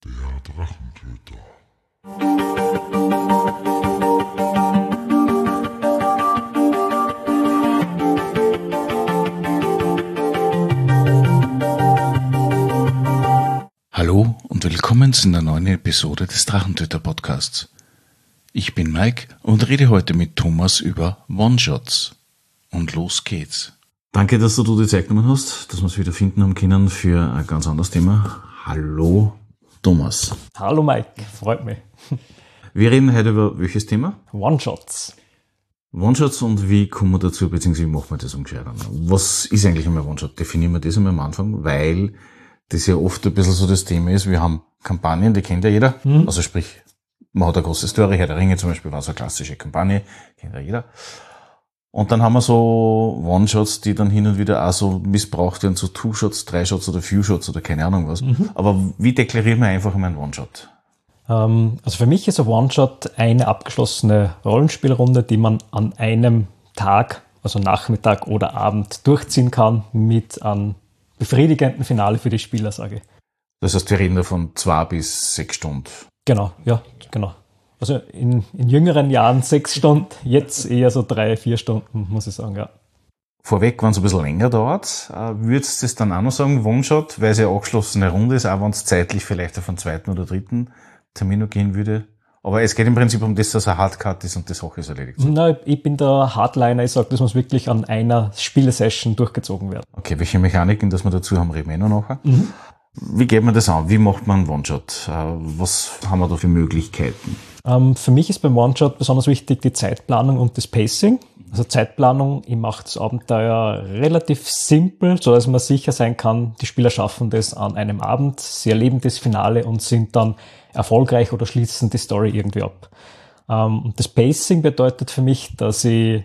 Der Drachentöter. Hallo und willkommen zu einer neuen Episode des Drachentöter-Podcasts. Ich bin Mike und rede heute mit Thomas über One-Shots. Und los geht's. Danke, dass du die Zeit genommen hast, dass wir es wieder finden haben können für ein ganz anderes Thema. Hallo, Thomas. Hallo Mike, freut mich. Wir reden heute über welches Thema? One-Shots. One-Shots und wie kommen wir dazu, beziehungsweise wie machen wir das umgescheit? Was ist eigentlich einmal One-Shot? Definieren wir das einmal am Anfang, weil das ja oft ein bisschen so das Thema ist. Wir haben Kampagnen, die kennt ja jeder. Also sprich, man hat eine große Story, Herr der Ringe zum Beispiel war so eine klassische Kampagne, kennt ja jeder. Und dann haben wir so One-Shots, die dann hin und wieder auch so missbraucht werden, so Two-Shots, 3-Shots oder Few-Shots oder keine Ahnung was. Aber wie deklarieren wir einfach mal einen One-Shot? Also für mich ist ein One-Shot eine abgeschlossene Rollenspielrunde, die man an einem Tag, also Nachmittag oder Abend durchziehen kann mit einem befriedigenden Finale für die Spieler, sage ich. Das heißt, wir reden da von 2 bis 6 Stunden. Genau, ja, genau. Also in jüngeren Jahren 6 Stunden, jetzt eher so 3-4 Stunden, muss ich sagen, ja. Vorweg, wenn es ein bisschen länger dauert, würdest du das dann auch noch sagen, One-Shot, weil es ja eine abgeschlossene Runde ist, auch wenn es zeitlich vielleicht auf einen zweiten oder dritten Termin noch gehen würde. Aber es geht im Prinzip um das, dass ein Hardcut ist und die Sache ist erledigt. Nein, ich bin der Hardliner, ich sage, das muss wirklich an einer Spielesession durchgezogen werden. Okay, welche Mechaniken, dass wir dazu haben, reden wir noch nachher. Wie geht man das an? Wie macht man einen One-Shot? Was haben wir da für Möglichkeiten? Für mich ist beim One-Shot besonders wichtig die Zeitplanung und das Pacing. Also Zeitplanung, ich mache das Abenteuer relativ simpel, so dass man sicher sein kann, die Spieler schaffen das an einem Abend, sie erleben das Finale und sind dann erfolgreich oder schließen die Story irgendwie ab. Und das Pacing bedeutet für mich, dass ich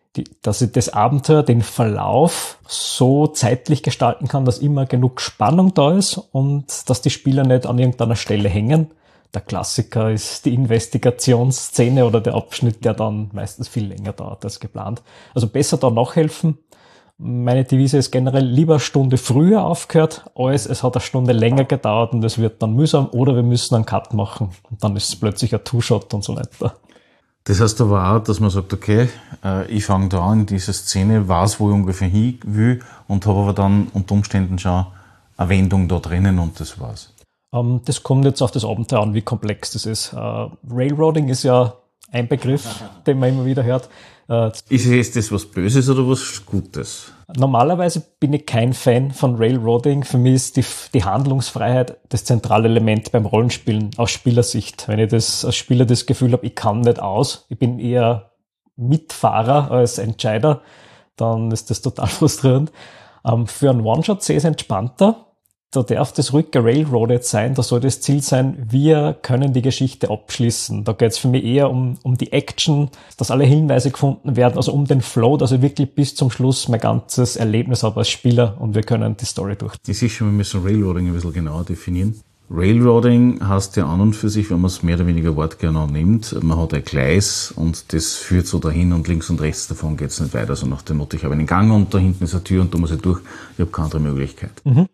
das Abenteuer, den Verlauf so zeitlich gestalten kann, dass immer genug Spannung da ist und dass die Spieler nicht an irgendeiner Stelle hängen. Der Klassiker ist die Investigationsszene oder der Abschnitt, der dann meistens viel länger dauert als geplant. Also besser da nachhelfen. Meine Devise ist generell lieber eine Stunde früher aufgehört, als es hat eine Stunde länger gedauert und es wird dann mühsam oder wir müssen einen Cut machen und dann ist es plötzlich ein Two-Shot und so weiter. Das heißt aber auch, dass man sagt, okay, ich fange da an in dieser Szene, weiß, wo ich ungefähr hin will und habe aber dann unter Umständen schon eine Wendung da drinnen und das war's. Das kommt jetzt auf das Abenteuer an, wie komplex das ist. Railroading ist ja ein Begriff, den man immer wieder hört. Ist das was Böses oder was Gutes? Normalerweise bin ich kein Fan von Railroading. Für mich ist die Handlungsfreiheit das zentrale Element beim Rollenspielen aus Spielersicht. Wenn ich das als Spieler das Gefühl habe, ich kann nicht aus, ich bin eher Mitfahrer als Entscheider, dann ist das total frustrierend. Für einen One-Shot sehe ich es entspannter. Da darf das ruhig gerailroadet sein, da soll das Ziel sein, wir können die Geschichte abschließen. Da geht es für mich eher um die Action, dass alle Hinweise gefunden werden, also um den Flow, dass ich wirklich bis zum Schluss mein ganzes Erlebnis habe als Spieler und wir können die Story durch. Das ist schon, wir müssen Railroading ein bisschen genauer definieren. Railroading heißt ja an und für sich, wenn man es mehr oder weniger wortgenau nimmt, man hat ein Gleis und das führt so dahin und links und rechts davon geht es nicht weiter. Also nach dem Motto, ich habe einen Gang und da hinten ist eine Tür und da muss ich durch, ich habe keine andere Möglichkeit.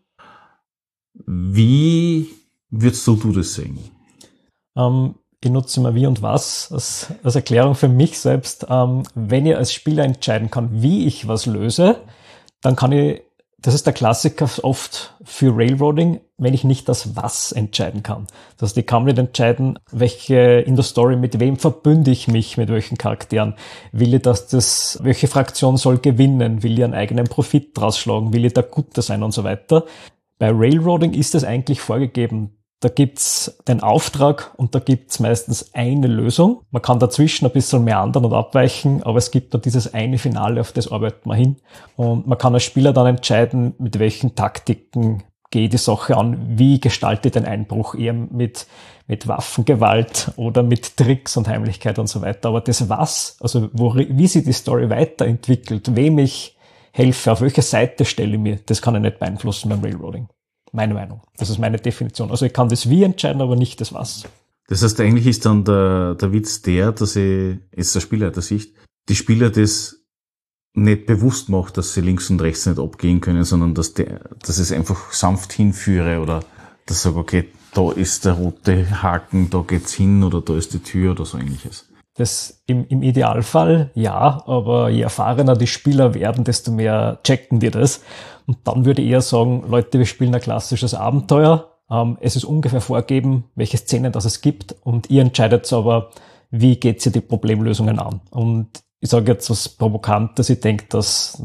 Wie würdest du das sehen? Ich nutze immer wie und was als Erklärung für mich selbst. Wenn ich als Spieler entscheiden kann, wie ich was löse, dann kann ich, das ist der Klassiker oft für Railroading, wenn ich nicht das Was entscheiden kann. Das heißt, ich kann nicht entscheiden, welche in der Story, mit wem verbünde ich mich, mit welchen Charakteren. Will ich, welche Fraktion soll gewinnen? Will ich einen eigenen Profit draus schlagen? Will ich der Gute sein und so weiter? Bei Railroading ist es eigentlich vorgegeben. Da gibt's den Auftrag und da gibt's meistens eine Lösung. Man kann dazwischen ein bisschen meandern und abweichen, aber es gibt da dieses eine Finale, auf das arbeitet man hin. Und man kann als Spieler dann entscheiden, mit welchen Taktiken gehe ich die Sache an, wie gestalte ich den Einbruch, eher mit Waffengewalt oder mit Tricks und Heimlichkeit und so weiter. Aber das was, also wie sich die Story weiterentwickelt, wem ich helfe, auf welche Seite stelle ich mir, das kann ich nicht beeinflussen beim Railroading. Meine Meinung. Das ist meine Definition. Also ich kann das Wie entscheiden, aber nicht das Was. Das heißt, eigentlich ist dann der Witz dass ich, jetzt der Spieler der Sicht, die Spieler das nicht bewusst macht, dass sie links und rechts nicht abgehen können, sondern dass ich es einfach sanft hinführe oder dass ich sage, okay, da ist der rote Haken, da geht's hin oder da ist die Tür oder so ähnliches. Das im Idealfall ja, aber je erfahrener die Spieler werden, desto mehr checken die das. Und dann würde ich eher sagen, Leute, wir spielen ein klassisches Abenteuer. Es ist ungefähr vorgegeben, welche Szenen das es gibt und ihr entscheidet aber, wie geht ihr die Problemlösungen an. Und ich sage jetzt was Provokantes, ich denke, dass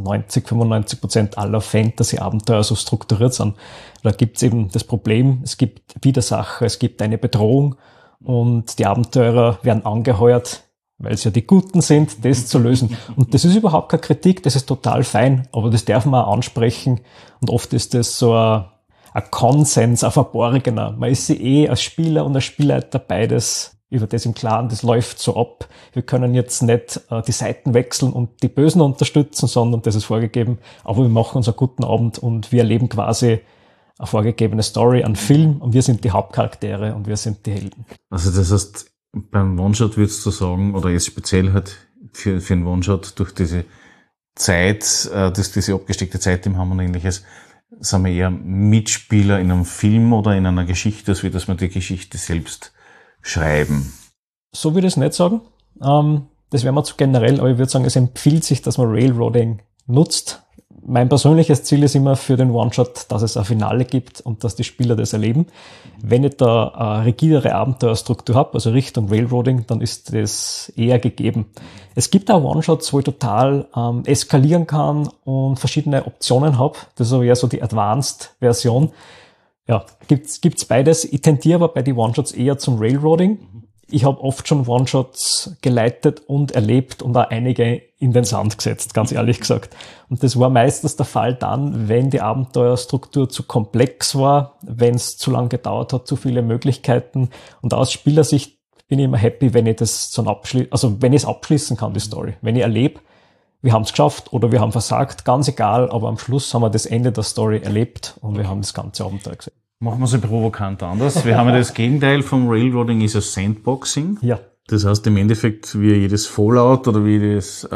90-95% aller Fantasy-Abenteuer so strukturiert sind. Da gibt es eben das Problem, es gibt Widersacher, es gibt eine Bedrohung und die Abenteurer werden angeheuert, weil es ja die Guten sind, das zu lösen. Und das ist überhaupt keine Kritik, das ist total fein, aber das darf man auch ansprechen und oft ist das so ein Konsens, ein verborgener. Man ist sich als Spieler und als Spielleiter beides über das im Klaren, das läuft so ab. Wir können jetzt nicht die Seiten wechseln und die Bösen unterstützen, sondern das ist vorgegeben. Aber wir machen uns einen guten Abend und wir erleben quasi eine vorgegebene Story, einen Film und wir sind die Hauptcharaktere und wir sind die Helden. Also das heißt, beim One-Shot würdest du sagen, oder jetzt speziell halt für einen One-Shot durch diese Zeit, diese abgesteckte Zeit im Haben und ähnliches, sind wir eher Mitspieler in einem Film oder in einer Geschichte, als wie dass wir die Geschichte selbst schreiben. So würde ich es nicht sagen. Das wäre mir zu generell, aber ich würde sagen, es empfiehlt sich, dass man Railroading nutzt. Mein persönliches Ziel ist immer für den One-Shot, dass es ein Finale gibt und dass die Spieler das erleben. Wenn ich da eine rigidere Abenteuerstruktur habe, also Richtung Railroading, dann ist das eher gegeben. Es gibt auch One-Shots, wo ich total eskalieren kann und verschiedene Optionen habe. Das ist aber eher so die Advanced-Version. Ja, gibt's beides. Ich tendiere aber bei den One-Shots eher zum Railroading. Ich habe oft schon One-Shots geleitet und erlebt und auch einige in den Sand gesetzt, ganz ehrlich gesagt. Und das war meistens der Fall dann, wenn die Abenteuerstruktur zu komplex war, wenn es zu lange gedauert hat, zu viele Möglichkeiten. Und aus Spielersicht bin ich immer happy, wenn ich das wenn ich es abschließen kann, die Story. Wenn ich erlebe, wir haben es geschafft oder wir haben versagt, ganz egal, aber am Schluss haben wir das Ende der Story erlebt und wir haben das ganze Abenteuer gesehen. Machen wir es provokant anders. Wir haben ja das Gegenteil vom Railroading, ist ja Sandboxing. Ja. Das heißt im Endeffekt, wie jedes Fallout oder wie jedes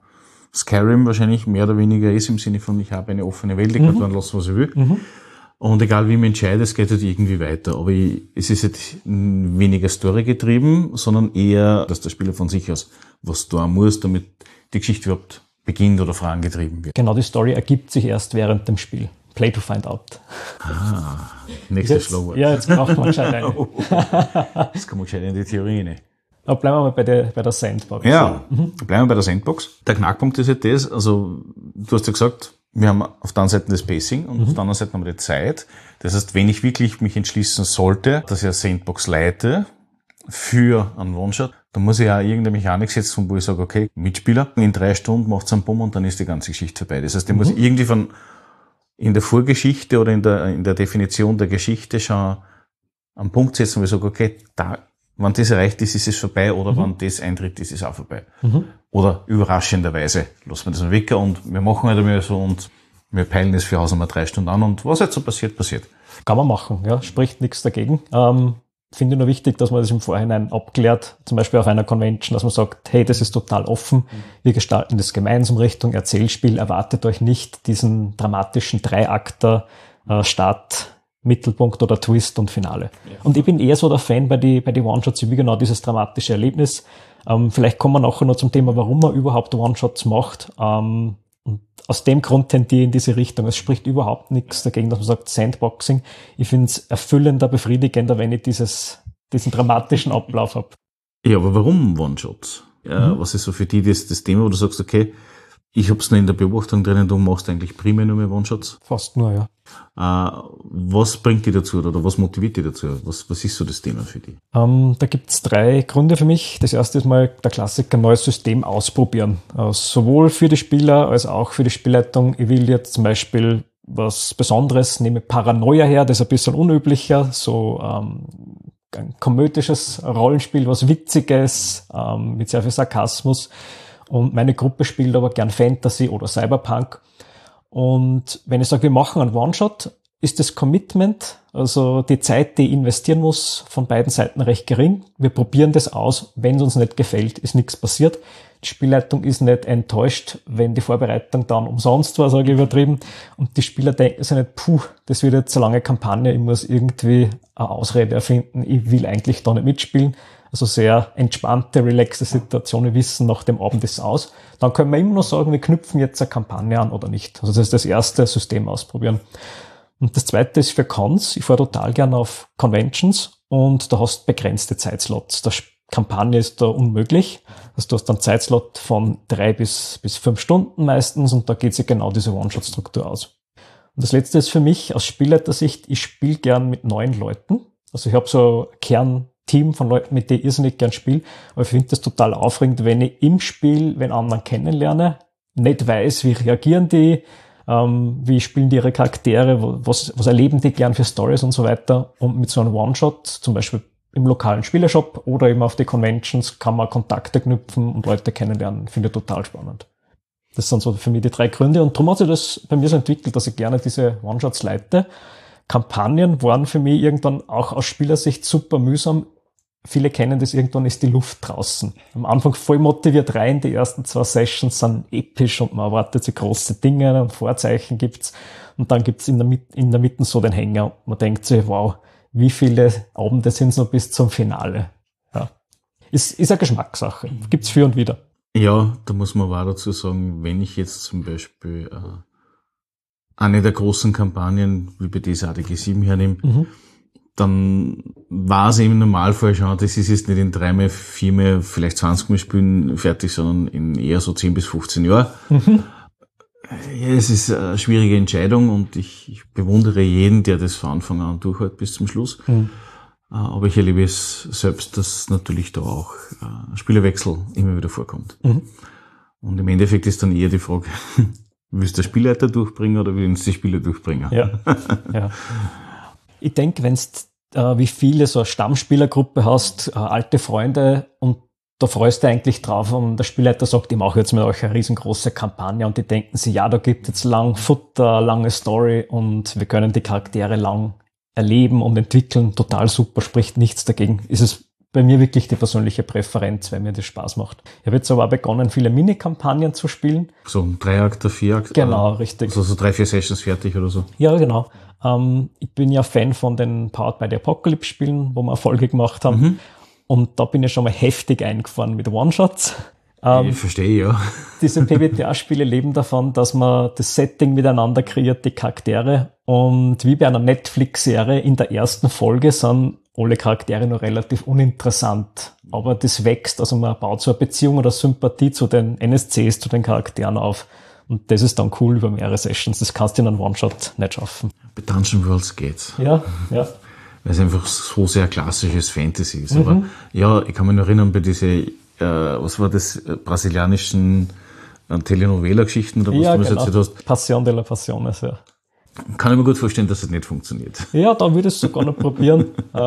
Skyrim wahrscheinlich mehr oder weniger ist, im Sinne von, ich habe eine offene Welt, ich kann dann lassen, was ich will. Und egal wie ich mich entscheide, es geht halt irgendwie weiter. Aber es ist halt weniger Story getrieben, sondern eher, dass der Spieler von sich aus was tun muss, damit die Geschichte überhaupt beginnt oder vorangetrieben wird. Genau, die Story ergibt sich erst während dem Spiel. Play to find out. Nächstes Schlagwort. Ja, jetzt braucht man gescheit eine. Jetzt kann man gescheit in die Theorie rein. Aber bleiben wir mal bei der Sandbox. Ja, bleiben wir bei der Sandbox. Der Knackpunkt ist ja das, also du hast ja gesagt, wir haben auf der einen Seite das Pacing und auf der anderen Seite haben wir die Zeit. Das heißt, wenn ich wirklich mich entschließen sollte, dass ich eine Sandbox leite für einen One-Shot, dann muss ich ja irgendeine Mechanik setzen, wo ich sage, okay, Mitspieler, in 3 Stunden macht's einen Bumm und dann ist die ganze Geschichte vorbei. Das heißt, ich muss irgendwie in der Vorgeschichte oder in der Definition der Geschichte schon einen Punkt setzen, wo ich sage, okay, wenn das erreicht ist, ist es vorbei, oder wenn das eintritt, ist es auch vorbei. Oder überraschenderweise lassen wir das mal weg und wir machen halt einmal so und wir peilen das für Haus einmal 3 Stunden an und was jetzt so passiert. Kann man machen, ja, spricht nichts dagegen. Finde ich nur wichtig, dass man das im Vorhinein abklärt, zum Beispiel auf einer Convention, dass man sagt, hey, das ist total offen, wir gestalten das gemeinsam Richtung Erzählspiel, erwartet euch nicht diesen dramatischen Dreiakter, Start, Mittelpunkt oder Twist und Finale. Ja. Und ich bin eher so der Fan bei die One-Shots, wie genau dieses dramatische Erlebnis. Vielleicht kommen wir nachher noch zum Thema, warum man überhaupt One-Shots macht. Und aus dem Grund tendiere ich in diese Richtung. Es spricht überhaupt nichts dagegen, dass man sagt Sandboxing. Ich finde es erfüllender, befriedigender, wenn ich diesen dramatischen Ablauf habe. Ja, aber warum One-Shots? Was ist so für dich das Thema, wo du sagst, okay, ich hab's nur in der Beobachtung drinnen, du machst eigentlich primär nur mehr One-Shots? Fast nur, ja. Was bringt dich dazu oder was motiviert dich dazu? Was ist so das Thema für dich? Da gibt's 3 Gründe für mich. Das erste ist mal der Klassiker, neues System ausprobieren. Sowohl für die Spieler als auch für die Spielleitung. Ich will jetzt zum Beispiel was Besonderes, nehme Paranoia her, das ist ein bisschen unüblicher, so ein komödisches Rollenspiel, was Witziges, mit sehr viel Sarkasmus. Und meine Gruppe spielt aber gern Fantasy oder Cyberpunk. Und wenn ich sage, wir machen einen One-Shot, ist das Commitment, also die Zeit, die ich investieren muss, von beiden Seiten recht gering. Wir probieren das aus. Wenn es uns nicht gefällt, ist nichts passiert. Die Spielleitung ist nicht enttäuscht, wenn die Vorbereitung dann umsonst war, sage ich übertrieben. Und die Spieler denken sich nicht, das wird jetzt so lange Kampagne, ich muss irgendwie eine Ausrede erfinden, ich will eigentlich da nicht mitspielen. Also sehr entspannte, relaxte Situation, wir wissen, nach dem Abend ist es aus. Dann können wir immer noch sagen, wir knüpfen jetzt eine Kampagne an oder nicht. Also das ist das erste System ausprobieren. Und das zweite ist für Cons. Ich fahre total gerne auf Conventions und da hast du begrenzte Zeitslots. Die Kampagne ist da unmöglich. Also du hast dann Zeitslot von 3 bis 5 Stunden meistens und da geht sich genau diese One-Shot-Struktur aus. Und das letzte ist für mich aus Spielleitersicht, ich spiele gern mit neuen Leuten. Also ich habe so ein Kernteam von Leuten, mit denen ich irrsinnig gern spiele, aber ich finde das total aufregend, wenn ich im Spiel, wenn anderen kennenlerne, nicht weiß, wie reagieren die, wie spielen die ihre Charaktere, was erleben die gern für Stories und so weiter. Und mit so einem One-Shot, zum Beispiel im lokalen Spielershop oder eben auf die Conventions, kann man Kontakte knüpfen und Leute kennenlernen. Finde ich total spannend. Das sind so für mich die 3 Gründe. Und darum hat sich das bei mir so entwickelt, dass ich gerne diese One-Shots leite. Kampagnen waren für mich irgendwann auch aus Spielersicht super mühsam. Viele kennen das, irgendwann ist die Luft draußen. Am Anfang voll motiviert rein, die ersten 2 Sessions sind episch und man erwartet sich große Dinge und Vorzeichen gibt's. Und dann gibt's in der Mitte so den Hänger. Man denkt sich, wow, wie viele Abende sind's noch bis zum Finale? Ja. Ist eine Geschmackssache. Gibt's für und wieder. Ja, da muss man aber auch dazu sagen, wenn ich jetzt zum Beispiel eine der großen Kampagnen, wie bei dieser ADG7 hernehme, dann war es im Normalfall schon, das ist jetzt nicht in 3 Mal, 4 Mal, vielleicht 20 Mal Spielen fertig, sondern in eher so 10 bis 15 Jahren. Ja, es ist eine schwierige Entscheidung und ich bewundere jeden, der das von Anfang an durchhält bis zum Schluss. Aber ich erlebe es selbst, dass natürlich da auch Spielerwechsel immer wieder vorkommt. Und im Endeffekt ist dann eher die Frage, willst du den Spielleiter durchbringen oder willst du die Spieler durchbringen? Ja. Ich denke, wenn du wie viele so eine Stammspielergruppe hast, alte Freunde und da freust du eigentlich drauf und der Spielleiter sagt, ich mache jetzt mit euch eine riesengroße Kampagne und die denken sich, ja, da gibt es jetzt lang Futter, lange Story und wir können die Charaktere lang erleben und entwickeln. Total super, spricht nichts dagegen. Ist es bei mir wirklich die persönliche Präferenz, weil mir das Spaß macht. Ich habe jetzt aber auch begonnen, viele Minikampagnen zu spielen. So 3 Akte, 4 Akte? Genau, richtig. Also so 3, 4 Sessions fertig oder so? Ja, genau. Ich bin ja Fan von den Powered by the Apocalypse Spielen, wo wir Erfolge gemacht haben. Und da bin ich schon mal heftig eingefahren mit One-Shots. Ich verstehe, ja. Diese PBTA-Spiele leben davon, dass man das Setting miteinander kreiert, die Charaktere. Und wie bei einer Netflix-Serie in der ersten Folge sind alle Charaktere noch relativ uninteressant. Aber das wächst, also man baut so eine Beziehung oder Sympathie zu den NSCs, zu den Charakteren auf. Und das ist dann cool über mehrere Sessions. Das kannst du in einem One-Shot nicht schaffen. Bei Dungeon Worlds geht's. Ja. Weil es einfach so sehr klassisches Fantasy ist. Aber ja, ich kann mich noch erinnern, bei diese, was war das, brasilianischen Telenovela-Geschichten, oder was Ja, du mir genau. erzählt hast. Passion de la Passiones, ja. Kann ich mir gut vorstellen, dass es nicht funktioniert. Ja, da würde ich es sogar noch probieren.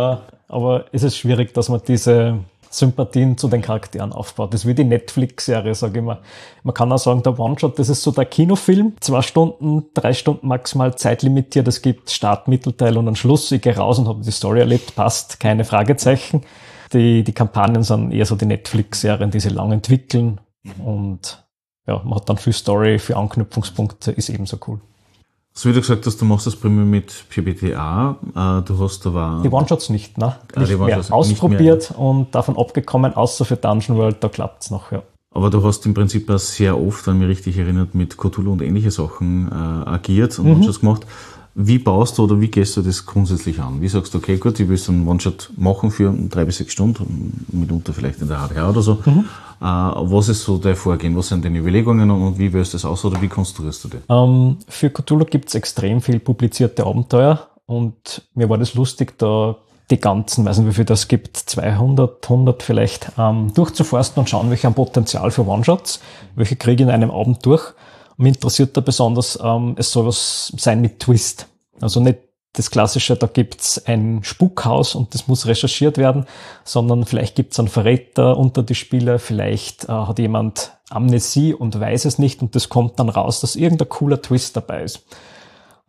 Aber es ist schwierig, dass man diese Sympathien zu den Charakteren aufbaut. Das ist wie die Netflix-Serie, sage ich mal. Man kann auch sagen, der One-Shot, das ist so der Kinofilm. 2 Stunden, 3 Stunden maximal zeitlimitiert. Es gibt Start, Mittelteil und einen Schluss. Ich gehe raus und habe die Story erlebt. Passt, keine Fragezeichen. Die Kampagnen sind eher so die Netflix-Serien, die sie lang entwickeln. Und ja, man hat dann viel Story, viel Anknüpfungspunkte, ist ebenso cool. So wie du gesagt hast, du machst das primär mit PBTA. Du hast aber... Die One-Shots nicht, ne? die Nicht mehr One-Shots ausprobiert nicht mehr. und davon abgekommen, außer für Dungeon World, da klappt's noch, ja. Aber du hast im Prinzip auch sehr oft, wenn mich richtig erinnert, mit Cthulhu und ähnliche Sachen agiert und One-Shots gemacht. Wie baust du oder wie gehst du das grundsätzlich an? Wie sagst du, okay, gut, ich will so einen One-Shot machen für 3 bis 6 Stunden, mitunter vielleicht in der HDH oder so. Was ist so dein Vorgehen? Was sind deine Überlegungen und wie wählst du das aus oder wie konstruierst du das? Für Cthulhu gibt's extrem viel publizierte Abenteuer und mir war das lustig, da die ganzen, weiß nicht wie viel das gibt, 200, 100 vielleicht, durchzuforsten und schauen, welche haben Potenzial für One-Shots, welche kriege ich in einem Abend durch. Mich interessiert da besonders, es soll was sein mit Twist. Also nicht das Klassische, da gibt's ein Spukhaus und das muss recherchiert werden, sondern vielleicht gibt's einen Verräter unter die Spieler, vielleicht hat jemand Amnesie und weiß es nicht und das kommt dann raus, dass irgendein cooler Twist dabei ist.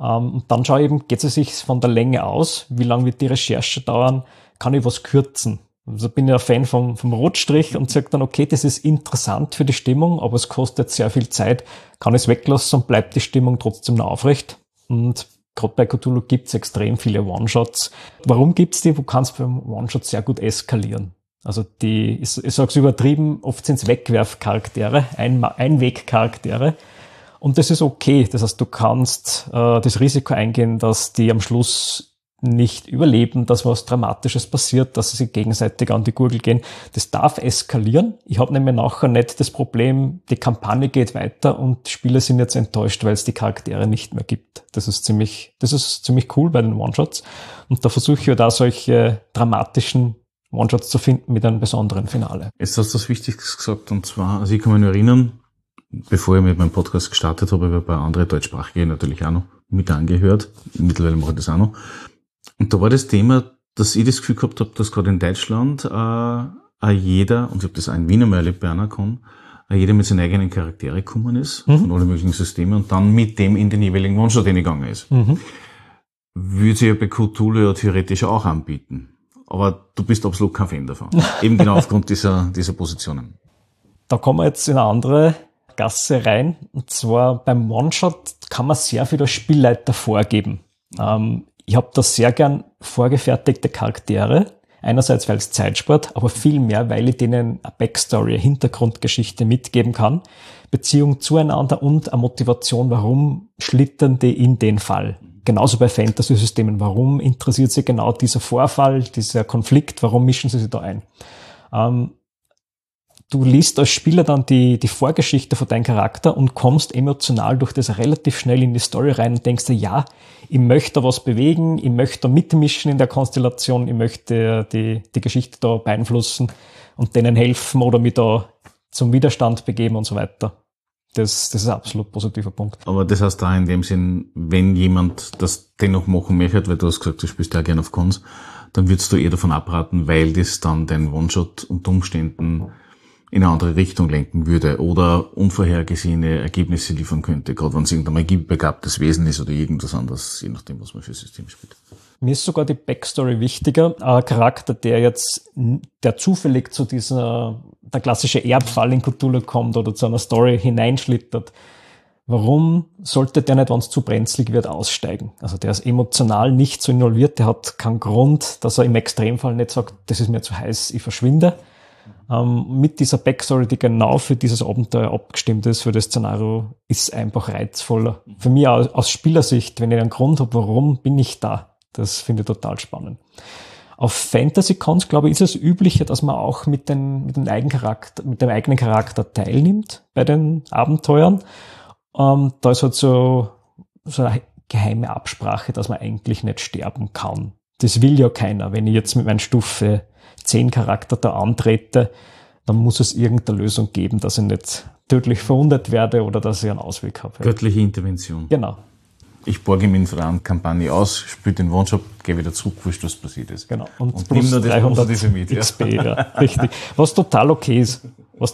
Und dann schaue ich eben, geht es sich von der Länge aus, wie lange wird die Recherche dauern, kann ich was kürzen. Also bin ich ein Fan vom Rotstrich und sage dann, okay, das ist interessant für die Stimmung, aber es kostet sehr viel Zeit, kann ich es weglassen und bleibt die Stimmung trotzdem noch aufrecht. Und gerade bei Cthulhu gibt es extrem viele One-Shots. Warum gibt's die? Du kannst beim One-Shot sehr gut eskalieren. Also ich sage es übertrieben, oft sind es Wegwerfcharaktere, Einwegcharaktere. Und das ist okay. Das heißt, du kannst das Risiko eingehen, dass die am Schluss nicht überleben, dass was Dramatisches passiert, dass sie sich gegenseitig an die Gurgel gehen. Das darf eskalieren. Ich habe nämlich nachher nicht das Problem, die Kampagne geht weiter und die Spieler sind jetzt enttäuscht, weil es die Charaktere nicht mehr gibt. Das ist ziemlich cool bei den One-Shots. Und da versuche ich ja da solche dramatischen One-Shots zu finden mit einem besonderen Finale. Jetzt hast du was Wichtiges gesagt, und zwar, also ich kann mich nur erinnern, bevor ich mit meinem Podcast gestartet habe, habe ich bei anderen deutschsprachigen natürlich auch noch mit angehört. Mittlerweile mache ich das auch noch. Und da war das Thema, dass ich das Gefühl gehabt habe, dass gerade in Deutschland jeder, und ich habe das auch in Wien einmal erlebt bei Anacon, jeder mit seinen eigenen Charaktere gekommen ist, von allen möglichen Systemen, und dann mit dem in den jeweiligen One-Shot hingegangen ist. Würde sich ja bei Cthulhu ja theoretisch auch anbieten. Aber du bist absolut kein Fan davon. Eben genau aufgrund dieser Positionen. Da kommen wir jetzt in eine andere Gasse rein. Und zwar beim One-Shot kann man sehr viel als Spielleiter vorgeben. Ich habe da sehr gern vorgefertigte Charaktere. Einerseits, weil es Zeitsport, aber viel mehr, weil ich denen eine Backstory, eine Hintergrundgeschichte mitgeben kann. Beziehung zueinander und eine Motivation, warum schlittern die in den Fall. Genauso bei Fantasy-Systemen. Warum interessiert sie genau dieser Vorfall, dieser Konflikt? Warum mischen sie sich da ein? Du liest als Spieler dann die Vorgeschichte von deinem Charakter und kommst emotional durch das relativ schnell in die Story rein und denkst dir, ja, ich möchte was bewegen, ich möchte mitmischen in der Konstellation, ich möchte die Geschichte da beeinflussen und denen helfen oder mich da zum Widerstand begeben und so weiter. Das ist ein absolut positiver Punkt. Aber das heißt da in dem Sinn, wenn jemand das dennoch machen möchte, weil du hast gesagt, du spielst ja gerne auf Cons, dann würdest du eher davon abraten, weil das dann den One-Shot unter Umständen in eine andere Richtung lenken würde oder unvorhergesehene Ergebnisse liefern könnte, gerade wenn es irgendein magiebegabtes Wesen ist oder irgendwas anderes, je nachdem, was man für System spielt. Mir ist sogar die Backstory wichtiger. Ein Charakter, der zufällig zu der klassische Erbfall in Cthulhu kommt oder zu einer Story hineinschlittert. Warum sollte der nicht, wenn es zu brenzlig wird, aussteigen? Also der ist emotional nicht so involviert, der hat keinen Grund, dass er im Extremfall nicht sagt, das ist mir zu heiß, ich verschwinde. Mit dieser Backstory, die genau für dieses Abenteuer abgestimmt ist, für das Szenario, ist einfach reizvoller. Für mich aus Spielersicht, wenn ich einen Grund habe, warum bin ich da? Das finde ich total spannend. Auf Fantasy-Cons, glaube ich, ist es üblicher, dass man auch mit dem eigenen Charakter teilnimmt bei den Abenteuern. Da ist halt so eine geheime Absprache, dass man eigentlich nicht sterben kann. Das will ja keiner. Wenn ich jetzt mit meiner Stufe 10 Charakter da antrete, dann muss es irgendeine Lösung geben, dass ich nicht tödlich verwundet werde oder dass ich einen Ausweg habe. Göttliche Intervention. Genau. Ich borge mir in der Kampagne aus, spiele den One-Shot, gehe wieder zurück, wurscht, was passiert ist. Genau. Und nimm nur das Positive mit. XP, ja. Richtig. Was total okay ist.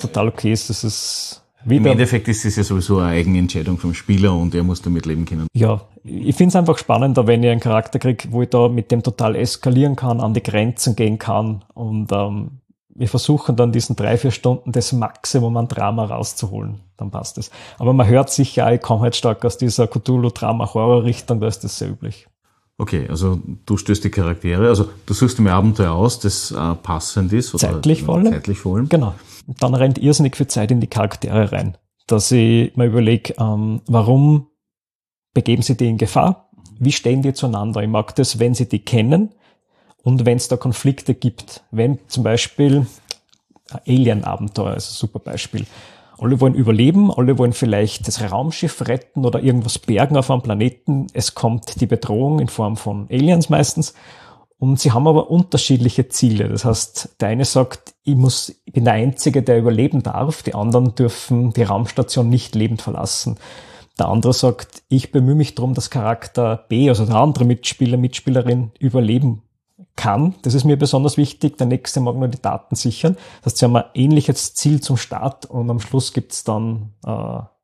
Das ist im Endeffekt ist es ja sowieso eine Eigenentscheidung vom Spieler und er muss damit leben können. Ja, ich finde es einfach spannender, wenn ich einen Charakter kriege, wo ich da mit dem total eskalieren kann, an die Grenzen gehen kann und wir versuchen dann diesen 3-4 Stunden das Maximum an Drama rauszuholen. Dann passt es. Aber man hört sicher auch, ich komme halt stark aus dieser Cthulhu-Drama-Horror-Richtung, da ist das sehr üblich. Okay, also du stößt die Charaktere, also du suchst dir ein Abenteuer aus, das passend ist. Oder zeitlich vor allem. Genau. Und dann rennt irrsinnig viel Zeit in die Charaktere rein. Dass ich mir überlege, warum begeben sie die in Gefahr? Wie stehen die zueinander? Ich mag das, wenn sie die kennen und wenn es da Konflikte gibt. Wenn zum Beispiel Alien-Abenteuer ist ein super Beispiel. Alle wollen überleben, alle wollen vielleicht das Raumschiff retten oder irgendwas bergen auf einem Planeten. Es kommt die Bedrohung in Form von Aliens meistens. Und sie haben aber unterschiedliche Ziele. Das heißt, der eine sagt, ich bin der Einzige, der überleben darf. Die anderen dürfen die Raumstation nicht lebend verlassen. Der andere sagt, ich bemühe mich darum, dass Charakter B, also der andere Mitspielerin, überleben kann. Das ist mir besonders wichtig. Der nächste mag nur die Daten sichern. Das heißt, sie haben ein ähnliches Ziel zum Start und am Schluss gibt es dann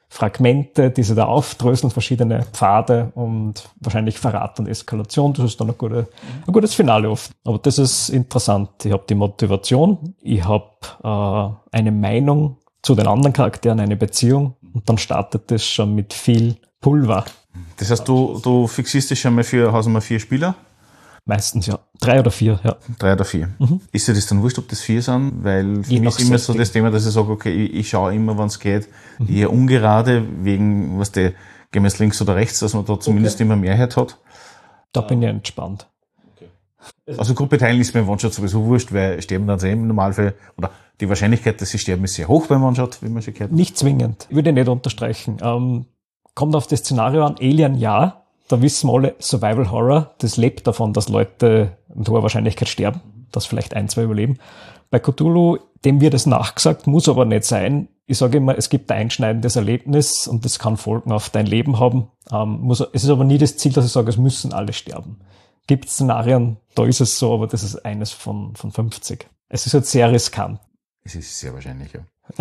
Fragmente, die sie da aufdröseln, verschiedene Pfade und wahrscheinlich Verrat und Eskalation. Das ist dann ein gutes Finale oft. Aber das ist interessant. Ich habe die Motivation, ich habe eine Meinung zu den anderen Charakteren, eine Beziehung und dann startet das schon mit viel Pulver. Das heißt, du fixierst dich schon mal für Hausnummer 4 Spieler? Meistens, ja. 3 oder 4, ja. 3 oder 4. Ist dir das dann wurscht, ob das 4 sind? Weil für mich ist immer so das Thema, dass ich sage, okay, ich schaue immer, wenn es geht, eher ungerade, wegen, was der gehen wir jetzt links oder rechts, dass man da zumindest immer Mehrheit hat. Da bin ich entspannt. Also Gruppe teilen ist beim One-Shot sowieso wurscht, weil sterben dann im Normalfall, oder die Wahrscheinlichkeit, dass sie sterben, ist sehr hoch beim One-Shot, wie man schon gehört hat. Nicht zwingend. Würde ich nicht unterstreichen. Kommt auf das Szenario an. Alien, ja. Da wissen wir alle, Survival Horror, das lebt davon, dass Leute mit hoher Wahrscheinlichkeit sterben, dass vielleicht 1, 2 überleben. Bei Cthulhu, dem wird es nachgesagt, muss aber nicht sein. Ich sage immer, es gibt ein einschneidendes Erlebnis und das kann Folgen auf dein Leben haben. Es ist aber nie das Ziel, dass ich sage, es müssen alle sterben. Gibt Szenarien, da ist es so, aber das ist eines von 50. Es ist halt sehr riskant. Es ist sehr wahrscheinlich,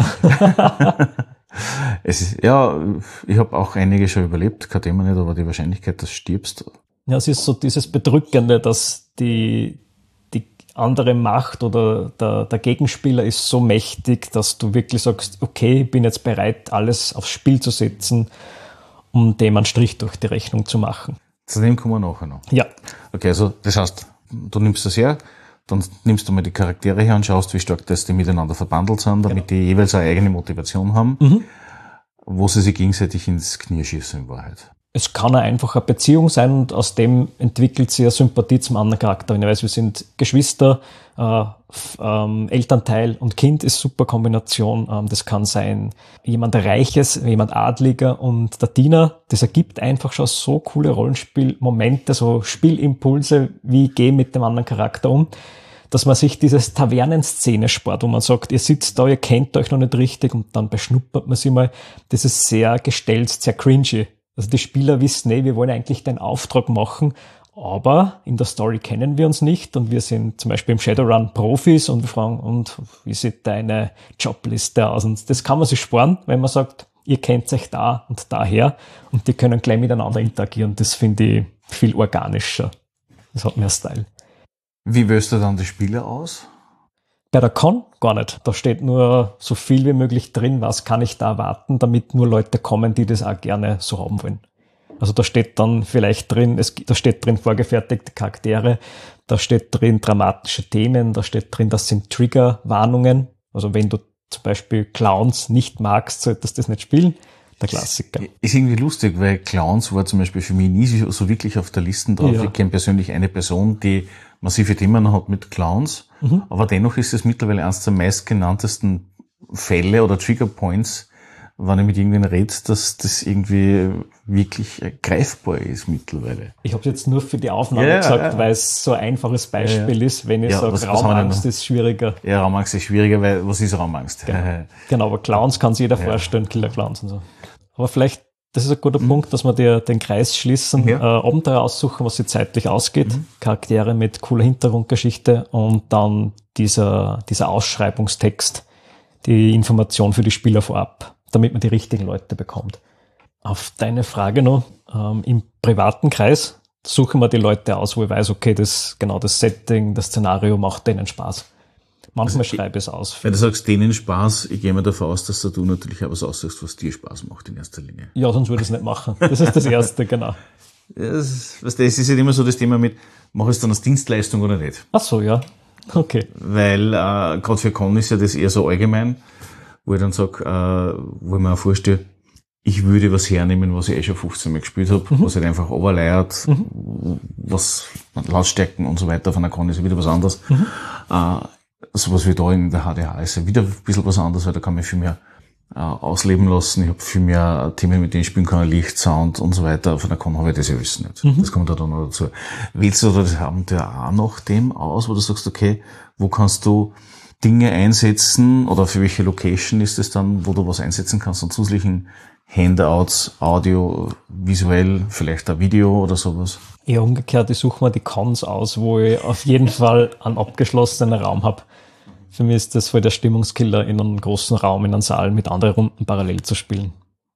ja. Ja, ich habe auch einige schon überlebt, kein Thema nicht, aber die Wahrscheinlichkeit, dass du stirbst. Ja, es ist so dieses Bedrückende, dass die andere Macht oder der Gegenspieler ist so mächtig, dass du wirklich sagst, okay, ich bin jetzt bereit, alles aufs Spiel zu setzen, um dem einen Strich durch die Rechnung zu machen. Zu dem kommen wir nachher noch. Ja. Okay, also das heißt, du nimmst das her, dann nimmst du mal die Charaktere her und schaust, wie stark das die miteinander verbandelt sind, damit die jeweils eine eigene Motivation haben, wo sie sich gegenseitig ins Knie schießen in Wahrheit. Es kann einfach eine Beziehung sein und aus dem entwickelt sich eine Sympathie zum anderen Charakter. Wenn ich weiß, wir sind Geschwister, Elternteil und Kind ist super Kombination. Das kann sein jemand Reiches, jemand Adliger und der Diener. Das ergibt einfach schon so coole Rollenspielmomente, so Spielimpulse, wie ich gehe mit dem anderen Charakter um, dass man sich dieses Tavernenszene spart, wo man sagt, ihr sitzt da, ihr kennt euch noch nicht richtig und dann beschnuppert man sie mal. Das ist sehr gestelzt, sehr cringy. Also die Spieler wissen, wir wollen eigentlich den Auftrag machen, aber in der Story kennen wir uns nicht und wir sind zum Beispiel im Shadowrun Profis und wir fragen, und wie sieht deine Jobliste aus? Und das kann man sich sparen, wenn man sagt, ihr kennt euch da und daher und die können gleich miteinander interagieren. Das finde ich viel organischer. Das hat mehr Style. Wie wählst du dann die Spieler aus? Bei der Con gar nicht. Da steht nur so viel wie möglich drin, was kann ich da erwarten, damit nur Leute kommen, die das auch gerne so haben wollen. Also da steht dann vielleicht drin, da steht drin vorgefertigte Charaktere, da steht drin dramatische Themen, da steht drin, das sind Triggerwarnungen. Also wenn du zum Beispiel Clowns nicht magst, solltest du das nicht spielen. Der Klassiker. Ist irgendwie lustig, weil Clowns war zum Beispiel für mich nie so wirklich auf der Liste drauf. Ja. Ich kenne persönlich eine Person, die massive Themen hat mit Clowns, aber dennoch ist es mittlerweile eines der meistgenanntesten Fälle oder Trigger Points, wenn ich mit irgendjemandem rede, dass das irgendwie wirklich greifbar ist mittlerweile. Ich habe es jetzt nur für die Aufnahme gesagt, weil es so ein einfaches Beispiel ist. Wenn ich sage, Raumangst ist schwieriger. Ja, Raumangst ist schwieriger, weil was ist Raumangst? Genau, aber Clowns kann sich jeder vorstellen, Killer-Clowns und so. Aber vielleicht, das ist ein guter Punkt, dass wir den Kreis schließen, Abenteuer aussuchen, was sich zeitlich ausgeht, Charaktere mit cooler Hintergrundgeschichte und dann dieser Ausschreibungstext, die Information für die Spieler vorab, damit man die richtigen Leute bekommt. Auf deine Frage noch, im privaten Kreis suchen wir die Leute aus, wo ich weiß, okay, das Setting, das Szenario macht denen Spaß. Manchmal schreibe ich es aus. Weil du sagst, denen Spaß, ich gehe mal davon aus, dass du natürlich auch was aussagst, was dir Spaß macht in erster Linie. Ja, sonst würde ich es nicht machen. Das ist das Erste, genau. Das ist halt immer so das Thema mit, mache ich es dann als Dienstleistung oder nicht? Ach so, ja. Okay. Weil gerade für Con ist ja das eher so allgemein, wo ich dann sage, wo ich mir auch vorstelle, ich würde was hernehmen, was ich schon 15 Mal gespielt habe, was halt einfach overleiert, was Lautstärken und so weiter von der Con ist ja wieder was anderes. Sowas wie da in der HDH ist ja wieder ein bisschen was anderes, weil da kann man viel mehr ausleben lassen. Ich habe viel mehr Themen, mit denen ich spielen kann, Licht, Sound und so weiter. Von der Con habe ich das ja alles nicht. Das kommt da dann noch dazu. Wählst du das Abenteuer auch nach dem aus, wo du sagst, okay, wo kannst du Dinge einsetzen oder für welche Location ist es dann, wo du was einsetzen kannst an zusätzlichen Handouts, Audio, visuell, vielleicht ein Video oder sowas? Eher umgekehrt, ich suche mir die Cons aus, wo ich auf jeden Fall einen abgeschlossenen Raum habe. Für mich ist das voll der Stimmungskiller, in einem großen Raum, in einem Saal mit anderen Runden parallel zu spielen.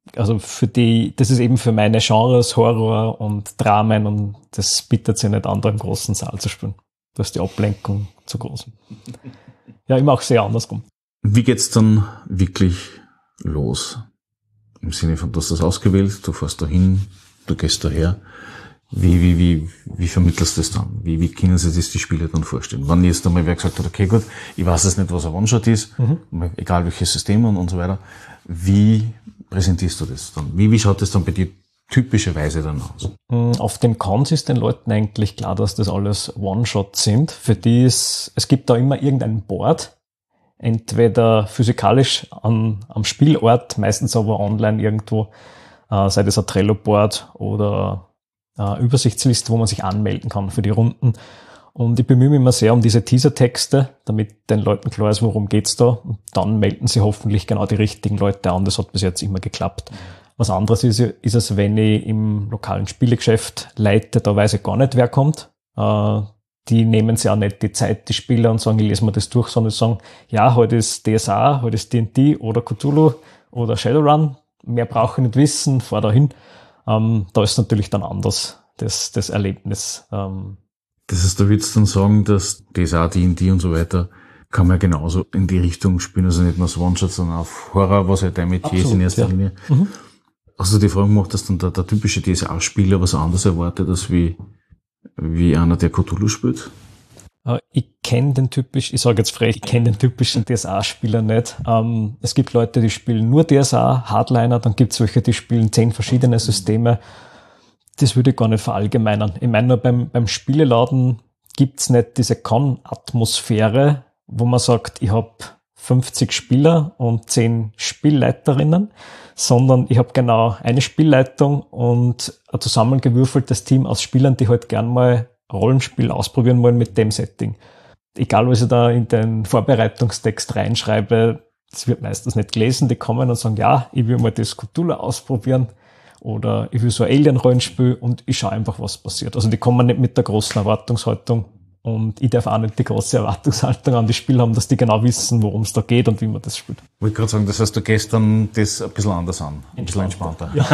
also das ist eben für meine Genres Horror und Dramen und das bietet sich nicht an, da im großen Saal zu spielen. Da ist die Ablenkung zu groß. Ja, ich mache es sehr andersrum. Wie geht's dann wirklich los? Im Sinne von, du hast das ausgewählt, du fährst da hin, du gehst daher. Wie vermittelst du das dann? Wie können sich das die Spieler dann vorstellen? Wenn jetzt einmal wer gesagt hat, okay, gut, ich weiß jetzt nicht, was ein One-Shot ist, egal welches System und so weiter. Wie präsentierst du das dann? Wie schaut das dann bei dir typischerweise dann aus? Auf den Cons ist den Leuten eigentlich klar, dass das alles One-Shots sind. Für die es gibt da immer irgendein Board, entweder physikalisch am Spielort, meistens aber online irgendwo, sei das ein Trello-Board oder Übersichtsliste, wo man sich anmelden kann für die Runden. Und ich bemühe mich immer sehr um diese Teaser-Texte, damit den Leuten klar ist, worum geht's da. Und dann melden sie hoffentlich genau die richtigen Leute an. Das hat bis jetzt immer geklappt. Was anderes ist es, wenn ich im lokalen Spielegeschäft leite, da weiß ich gar nicht, wer kommt. Die nehmen sich auch nicht die Zeit, die Spieler, und sagen, ich lese mir das durch, sondern sagen, ja, heute ist DSA, heute ist D&D oder Cthulhu oder Shadowrun. Mehr brauche ich nicht wissen, fahr da hin. Da ist natürlich dann anders, das Erlebnis. Das heißt, da würdest du dann sagen, dass DSA, D&D und so weiter kann man genauso in die Richtung spielen, also nicht nur so One-Shot, sondern auf Horror, was halt dein Metier ist in erster Linie. Hast du die Frage gemacht, dass dann der typische DSA-Spieler was anderes erwartet, als wie einer, der Cthulhu spielt? Ich kenne den typischen DSA-Spieler nicht. Es gibt Leute, die spielen nur DSA, Hardliner, dann gibt es welche, die spielen 10 verschiedene Systeme. Das würde ich gar nicht verallgemeinern. Ich meine, nur beim Spieleladen gibt's nicht diese Con-Atmosphäre, wo man sagt, ich habe 50 Spieler und 10 Spielleiterinnen, sondern ich habe genau eine Spielleitung und ein zusammengewürfeltes Team aus Spielern, die halt gern mal Rollenspiel ausprobieren wollen mit dem Setting. Egal, was ich da in den Vorbereitungstext reinschreibe, das wird meistens nicht gelesen. Die kommen und sagen, ja, ich will mal das Cthulhu ausprobieren oder ich will so ein Alien-Rollenspiel und ich schaue einfach, was passiert. Also die kommen nicht mit der großen Erwartungshaltung und ich darf auch nicht die große Erwartungshaltung an die Spieler haben, dass die genau wissen, worum es da geht und wie man das spielt. Ich wollte gerade sagen, das heißt, du gehst dann das ein bisschen anders an, ein bisschen entspannter. Ja.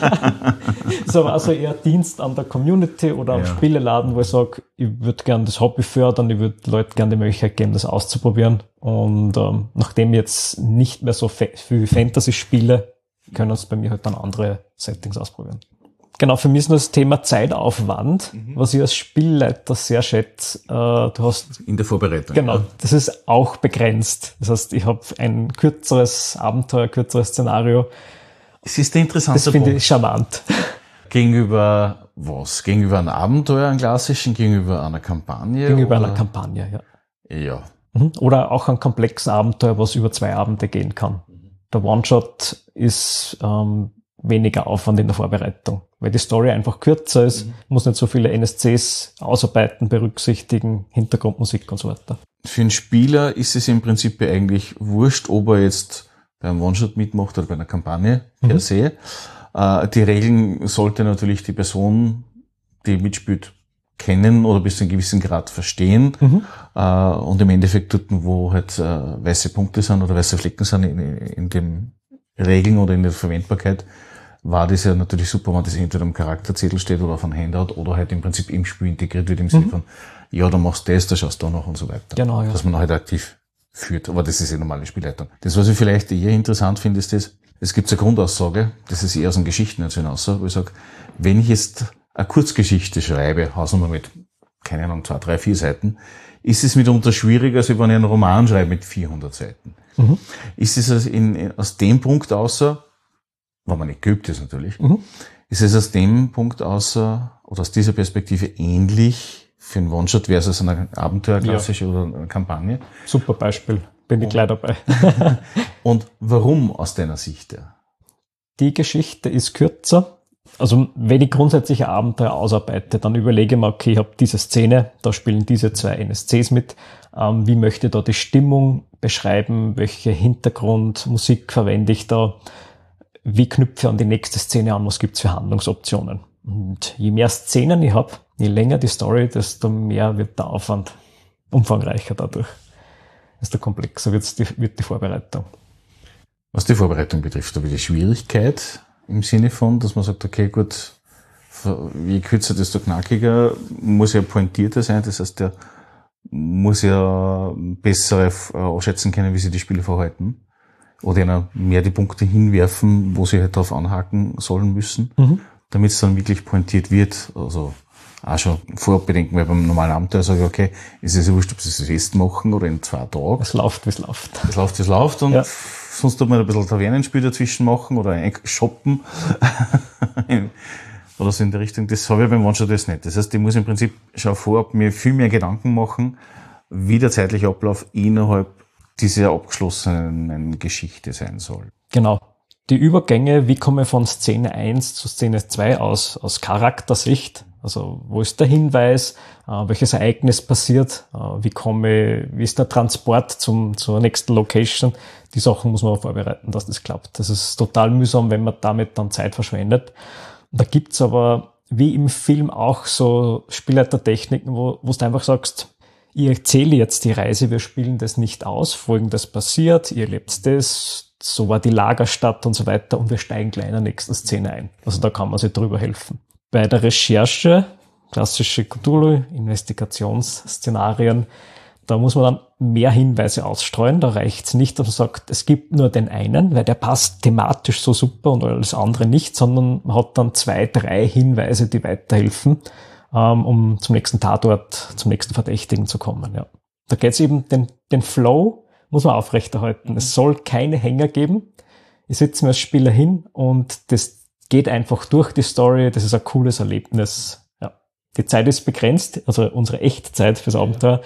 So war also eher Dienst an der Community oder am Spieleladen, wo ich sage, ich würde gerne das Hobby fördern, ich würde Leuten gerne die Möglichkeit geben, das auszuprobieren. Und nachdem ich jetzt nicht mehr so viel Fantasy spiele, können es bei mir halt dann andere Settings ausprobieren. Genau, für mich ist das Thema Zeitaufwand, was ich als Spielleiter sehr schätze. Du hast in der Vorbereitung. Genau, das ist auch begrenzt. Das heißt, ich habe ein kürzeres Abenteuer, kürzeres Szenario. Es ist der interessante Das finde ich charmant. Gegenüber was? Gegenüber einem Abenteuer, einem klassischen, gegenüber einer Kampagne? Gegenüber einer Kampagne, ja. Ja. Oder auch ein komplexes Abenteuer, was über 2 Abende gehen kann. Der One-Shot ist weniger Aufwand in der Vorbereitung, weil die Story einfach kürzer ist, muss nicht so viele NSCs ausarbeiten, berücksichtigen, Hintergrundmusik und so weiter. Für einen Spieler ist es im Prinzip eigentlich wurscht, ob er jetzt beim One-Shot mitmacht oder bei einer Kampagne per se. Die Regeln sollte natürlich die Person, die mitspielt, kennen oder bis zu einem gewissen Grad verstehen. Und im Endeffekt dort, wo halt weiße Punkte sind oder weiße Flecken sind in den Regeln oder in der Verwendbarkeit, war das ja natürlich super, wenn das entweder am Charakterzettel steht oder auf einem Handout oder halt im Prinzip im Spiel integriert wird im Sinne von, ja, du machst das, da schaust du da noch und so weiter. Genau, ja. Dass man halt aktiv führt. Aber das ist ja normale Spielleitung. Das, was ich vielleicht eher interessant finde, ist das, es gibt so eine Grundaussage, das ist eher aus den Geschichten hinaus, wo ich sage, wenn ich jetzt eine Kurzgeschichte schreibe, Hausnummer mit, keine Ahnung, 2, 3, 4 Seiten, ist es mitunter schwieriger, als wenn ich einen Roman schreibe mit 400 Seiten. Ist es aus dem Punkt außer, wenn man nicht geübt ist natürlich, ist es aus dem Punkt außer, oder aus dieser Perspektive ähnlich für einen One-Shot versus eine Abenteuerklassische oder eine Kampagne? Super Beispiel, bin ich gleich dabei. Und warum aus deiner Sicht? Die Geschichte ist kürzer. Also wenn ich grundsätzlich ein Abenteuer ausarbeite, dann überlege ich mir, okay, ich habe diese Szene, da spielen diese 2 NSCs mit. Wie möchte ich da die Stimmung beschreiben? Welche Hintergrundmusik verwende ich da? Wie knüpfe ich an die nächste Szene an? Was gibt es für Handlungsoptionen? Und je mehr Szenen ich habe, je länger die Story, desto mehr wird der Aufwand umfangreicher dadurch. Desto komplexer wird die Vorbereitung. Was die Vorbereitung betrifft, habe ich die Schwierigkeit im Sinne von, dass man sagt, okay, gut, je kürzer, desto knackiger, muss ja pointierter sein, das heißt, der muss ja bessere ausschätzen können, wie sich die Spieler verhalten. Oder ihnen mehr die Punkte hinwerfen, wo sie halt drauf anhaken sollen müssen, damit es dann wirklich pointiert wird. Also auch schon vorab bedenken, weil beim normalen Abenteuer sage ich, okay, ist es ja wurscht, ob sie es fest machen oder in 2 Tagen. Es läuft, wie es läuft. Es läuft, wie es läuft und sonst tut man ein bisschen Tavernenspiel dazwischen machen oder shoppen. Oder so in der Richtung. Das habe ich beim One-Shot das nicht. Das heißt, ich muss im Prinzip schon vorab mir viel mehr Gedanken machen, wie der zeitliche Ablauf innerhalb dieser abgeschlossenen Geschichte sein soll. Genau. Die Übergänge, wie komme ich von Szene 1 zu Szene 2 aus Charaktersicht? Also, wo ist der Hinweis? Welches Ereignis passiert? Wie ist der Transport zur nächsten Location? Die Sachen muss man vorbereiten, dass das klappt. Das ist total mühsam, wenn man damit dann Zeit verschwendet. Und da gibt's aber, wie im Film auch, so Spielleitertechniken, wo du einfach sagst, ich erzähle jetzt die Reise, wir spielen das nicht aus, Folgendes passiert, ihr erlebt das, so war die Lagerstadt und so weiter und wir steigen gleich in der nächsten Szene ein. Also da kann man sich drüber helfen. Bei der Recherche, klassische Cthulhu, Investigationsszenarien, da muss man dann mehr Hinweise ausstreuen. Da reicht's nicht, dass man sagt, es gibt nur den einen, weil der passt thematisch so super und alles andere nicht, sondern man hat dann 2, 3 Hinweise, die weiterhelfen, um zum nächsten Tatort, zum nächsten Verdächtigen zu kommen. Ja. Da geht's eben, den Flow muss man aufrechterhalten. Es soll keine Hänger geben. Ich sitze mir als Spieler hin und das geht einfach durch die Story. Das ist ein cooles Erlebnis. Ja. Die Zeit ist begrenzt, also unsere Echtzeit fürs Abenteuer.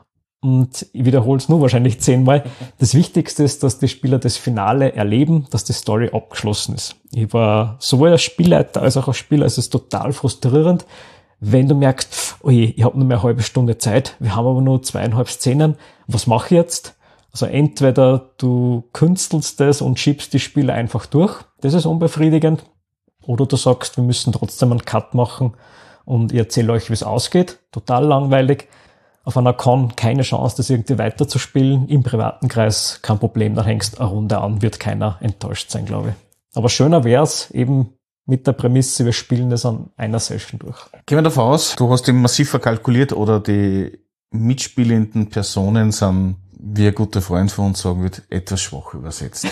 Und ich wiederhole es nur wahrscheinlich 10-mal. Das Wichtigste ist, dass die Spieler das Finale erleben, dass die Story abgeschlossen ist. Ich war sowohl als Spielleiter als auch als Spieler, es ist total frustrierend, wenn du merkst, oje, ich habe nur mehr eine halbe Stunde Zeit, wir haben aber nur 2,5 Szenen, was mache ich jetzt? Also entweder du künstelst das und schiebst die Spieler einfach durch, das ist unbefriedigend, oder du sagst, wir müssen trotzdem einen Cut machen und ich erzähle euch, wie es ausgeht, total langweilig. Auf einer Con keine Chance, das irgendwie weiterzuspielen, im privaten Kreis kein Problem, dann hängst eine Runde an, wird keiner enttäuscht sein, glaube ich. Aber schöner wär's eben, mit der Prämisse, wir spielen das an einer Session durch. Gehen wir davon aus, du hast den massiv verkalkuliert oder die mitspielenden Personen sind, wie ein guter Freund von uns sagen wird, etwas schwach übersetzt.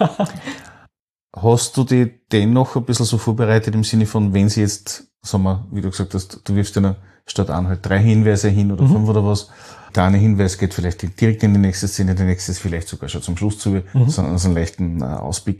Hast du die dennoch ein bisschen so vorbereitet im Sinne von, wenn sie jetzt, sagen wir, wie du gesagt hast, du wirfst ja statt an halt 3 Hinweise hin oder 5 oder was, der eine Hinweis geht vielleicht direkt in die nächste Szene, der nächste ist vielleicht sogar schon zum Schluss zu, sondern so einen leichten Ausblick.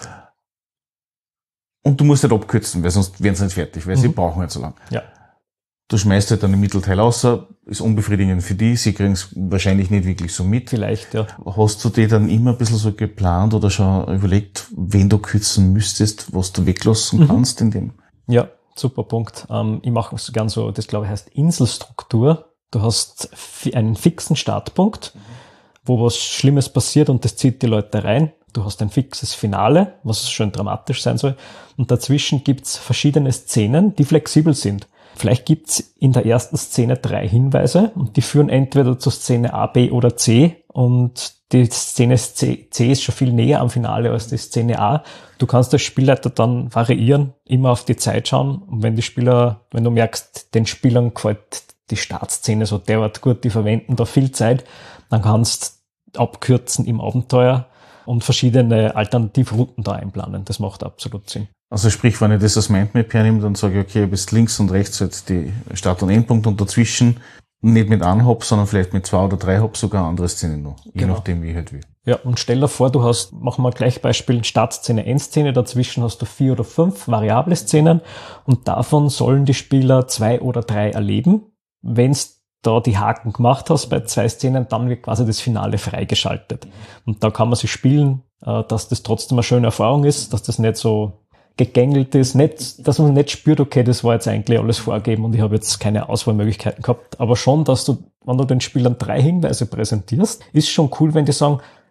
Und du musst halt abkürzen, weil sonst werden sie nicht fertig, weil sie brauchen halt so lang. Ja. Du schmeißt halt dann den Mittelteil raus, ist unbefriedigend für die, sie kriegen es wahrscheinlich nicht wirklich so mit. Vielleicht, ja. Hast du dir dann immer ein bisschen so geplant oder schon überlegt, wen du kürzen müsstest, was du weglassen kannst in dem? Ja, super Punkt. Ich mache es gern so, das glaube ich heißt Inselstruktur. Du hast einen fixen Startpunkt, wo was Schlimmes passiert und das zieht die Leute rein. Du hast ein fixes Finale, was schön dramatisch sein soll. Und dazwischen gibt's verschiedene Szenen, die flexibel sind. Vielleicht gibt's in der ersten Szene 3 Hinweise und die führen entweder zur Szene A, B oder C. Und die Szene C ist schon viel näher am Finale als die Szene A. Du kannst als Spielleiter dann variieren, immer auf die Zeit schauen. Und wenn du merkst, den Spielern gefällt die Startszene so derart gut, die verwenden da viel Zeit, dann kannst abkürzen im Abenteuer und verschiedene Alternativrouten da einplanen. Das macht absolut Sinn. Also sprich, wenn ich das als Mindmap hernehme, dann sage ich, okay, bis links und rechts halt die Start- und Endpunkt und dazwischen nicht mit einem Hop, sondern vielleicht mit 2 oder 3 Hop sogar andere Szenen noch. Je nachdem, wie ich halt will. Ja, und stell dir vor, du hast, machen wir gleich Beispiel, Startszene, Endszene, dazwischen hast du 4 oder 5 variable Szenen und davon sollen die Spieler 2 oder 3 erleben. Wenn's da die Haken gemacht hast bei 2 Szenen, dann wird quasi das Finale freigeschaltet. Und da kann man sich spielen, dass das trotzdem eine schöne Erfahrung ist, dass das nicht so gegängelt ist, nicht, dass man nicht spürt, okay, das war jetzt eigentlich alles vorgegeben und ich habe jetzt keine Auswahlmöglichkeiten gehabt, aber schon, dass du, wenn du den Spielern 3 Hinweise präsentierst, ist schon cool, wenn die sagen,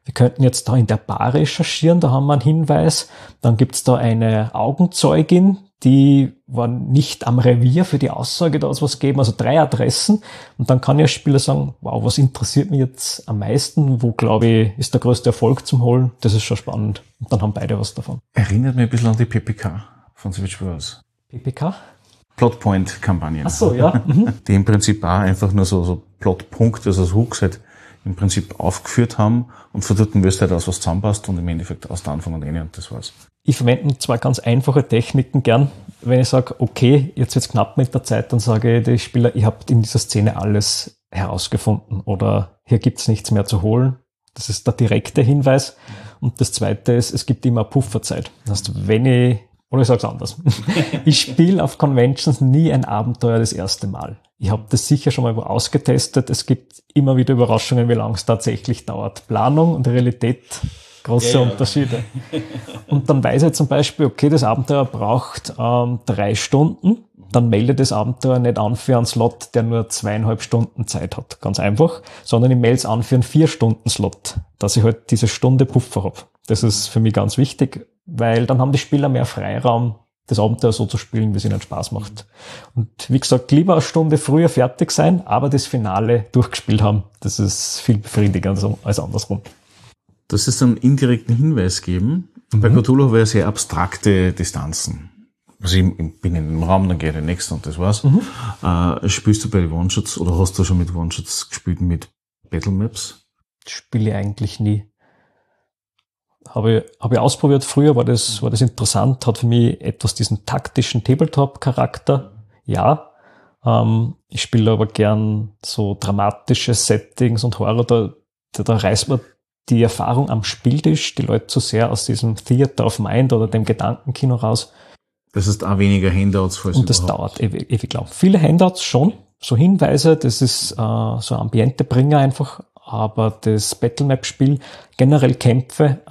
wir könnten jetzt da in der Bar recherchieren, da haben wir einen Hinweis. Dann gibt's da eine Augenzeugin, die war nicht am Revier für die Aussage, da was geben, also 3 Adressen. Und dann kann ja als Spieler sagen, wow, was interessiert mich jetzt am meisten? Wo, glaube ich, ist der größte Erfolg zum Holen? Das ist schon spannend. Und dann haben beide was davon. Erinnert mich ein bisschen an die PPK von Savage Worlds. PPK? Plotpoint-Kampagnen. Ach so, ja. Die im Prinzip auch einfach nur so Plotpunkte, also Hooks halt im Prinzip aufgeführt haben und von dort wirst du halt aus was zusammenpasst und im Endeffekt aus der Anfang und Ende und das war's. Ich verwende zwar ganz einfache Techniken gern. Wenn ich sage, okay, jetzt wird's knapp mit der Zeit, dann sage ich den Spieler, ihr habt in dieser Szene alles herausgefunden oder hier gibt's nichts mehr zu holen. Das ist der direkte Hinweis. Und das Zweite ist, es gibt immer Pufferzeit. Das heißt, oder ich sage es anders. Ich spiele auf Conventions nie ein Abenteuer das erste Mal. Ich habe das sicher schon mal wo ausgetestet. Es gibt immer wieder Überraschungen, wie lange es tatsächlich dauert. Planung und Realität, große Unterschiede. Und dann weiß ich zum Beispiel, okay, das Abenteuer braucht 3 Stunden. Dann melde das Abenteuer nicht an für einen Slot, der nur 2,5 Stunden Zeit hat. Ganz einfach. Sondern ich melde es an für einen 4-Stunden-Slot, dass ich halt diese Stunde Puffer habe. Das ist für mich ganz wichtig, weil dann haben die Spieler mehr Freiraum, das Abenteuer so zu spielen, wie es ihnen Spaß macht. Und wie gesagt, lieber eine Stunde früher fertig sein, aber das Finale durchgespielt haben. Das ist viel befriedigender als andersrum. Das ist einen indirekten Hinweis geben. Bei Cthulhu haben wir ja sehr abstrakte Distanzen. Also ich bin in einem Raum, dann gehe ich in den nächsten und das war's. Spielst du bei den One-Shots oder hast du schon mit One-Shots gespielt mit Battle Maps? Spiele ich eigentlich nie. Habe ich ausprobiert. Früher war das interessant, hat für mich etwas diesen taktischen Tabletop-Charakter. Ja. Ich spiele aber gern so dramatische Settings und Horror. Da reißt man die Erfahrung am Spieltisch, die Leute zu sehr aus diesem Theater of Mind oder dem Gedankenkino raus. Das heißt auch weniger Handouts, falls und das dauert ewig lang. Viele Handouts schon, so Hinweise, das ist so Ambientebringer einfach, aber das Battlemap-Spiel, generell Kämpfe,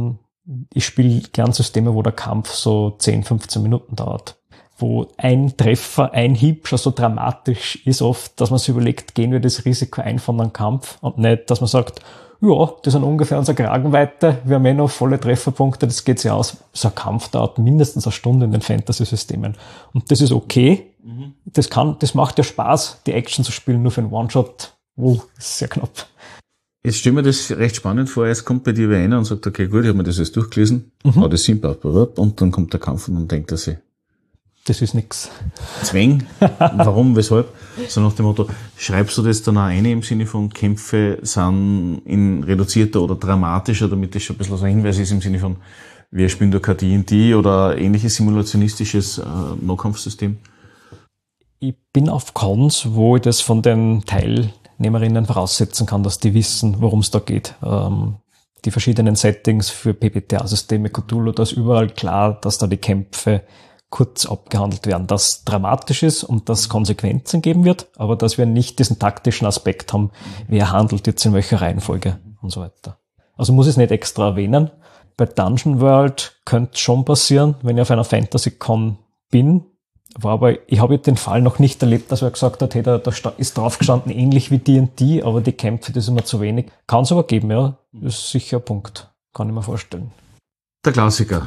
ich spiele gern Systeme, wo der Kampf so 10, 15 Minuten dauert. Wo ein Treffer, ein Hieb schon so dramatisch ist oft, dass man sich überlegt, gehen wir das Risiko ein von einem Kampf und nicht, dass man sagt, ja, das sind ungefähr unsere Kragenweite, wir haben noch volle Trefferpunkte, das geht sich aus. So ein Kampf dauert mindestens 1 Stunde in den Fantasy-Systemen. Und das ist okay. Das macht ja Spaß, die Action zu spielen, nur für einen One-Shot. Das ist sehr knapp. Jetzt stelle mir das recht spannend vor, jetzt kommt bei dir einer und sagt, okay, gut, ich habe mir das jetzt durchgelesen, das Simp aufbewahrt und dann kommt der Kampf und dann denkt er sich, das ist nix. Zwäng, warum, weshalb? So nach dem Motto, schreibst du das dann auch ein im Sinne von Kämpfe sind in reduzierter oder dramatischer, damit das schon ein bisschen so ein Hinweis ist im Sinne von, wir spielen da kein D&D oder ähnliches simulationistisches Nahkampfsystem? Ich bin auf Cons, wo ich das von den Teilnehmerinnen voraussetzen kann, dass die wissen, worum es da geht. Die verschiedenen Settings für PBTA-Systeme, Cthulhu, da ist überall klar, dass da die Kämpfe kurz abgehandelt werden, dass dramatisch ist und dass Konsequenzen geben wird, aber dass wir nicht diesen taktischen Aspekt haben, wer handelt jetzt in welcher Reihenfolge und so weiter. Also muss ich es nicht extra erwähnen. Bei Dungeon World könnte es schon passieren, wenn ich auf einer Fantasy-Con bin, aber ich habe den Fall noch nicht erlebt, dass er gesagt hat, hey, da ist drauf gestanden, ähnlich wie D&D, aber die Kämpfe, das ist immer zu wenig. Kann es aber geben, ja. Das ist sicher ein Punkt. Kann ich mir vorstellen. Der Klassiker.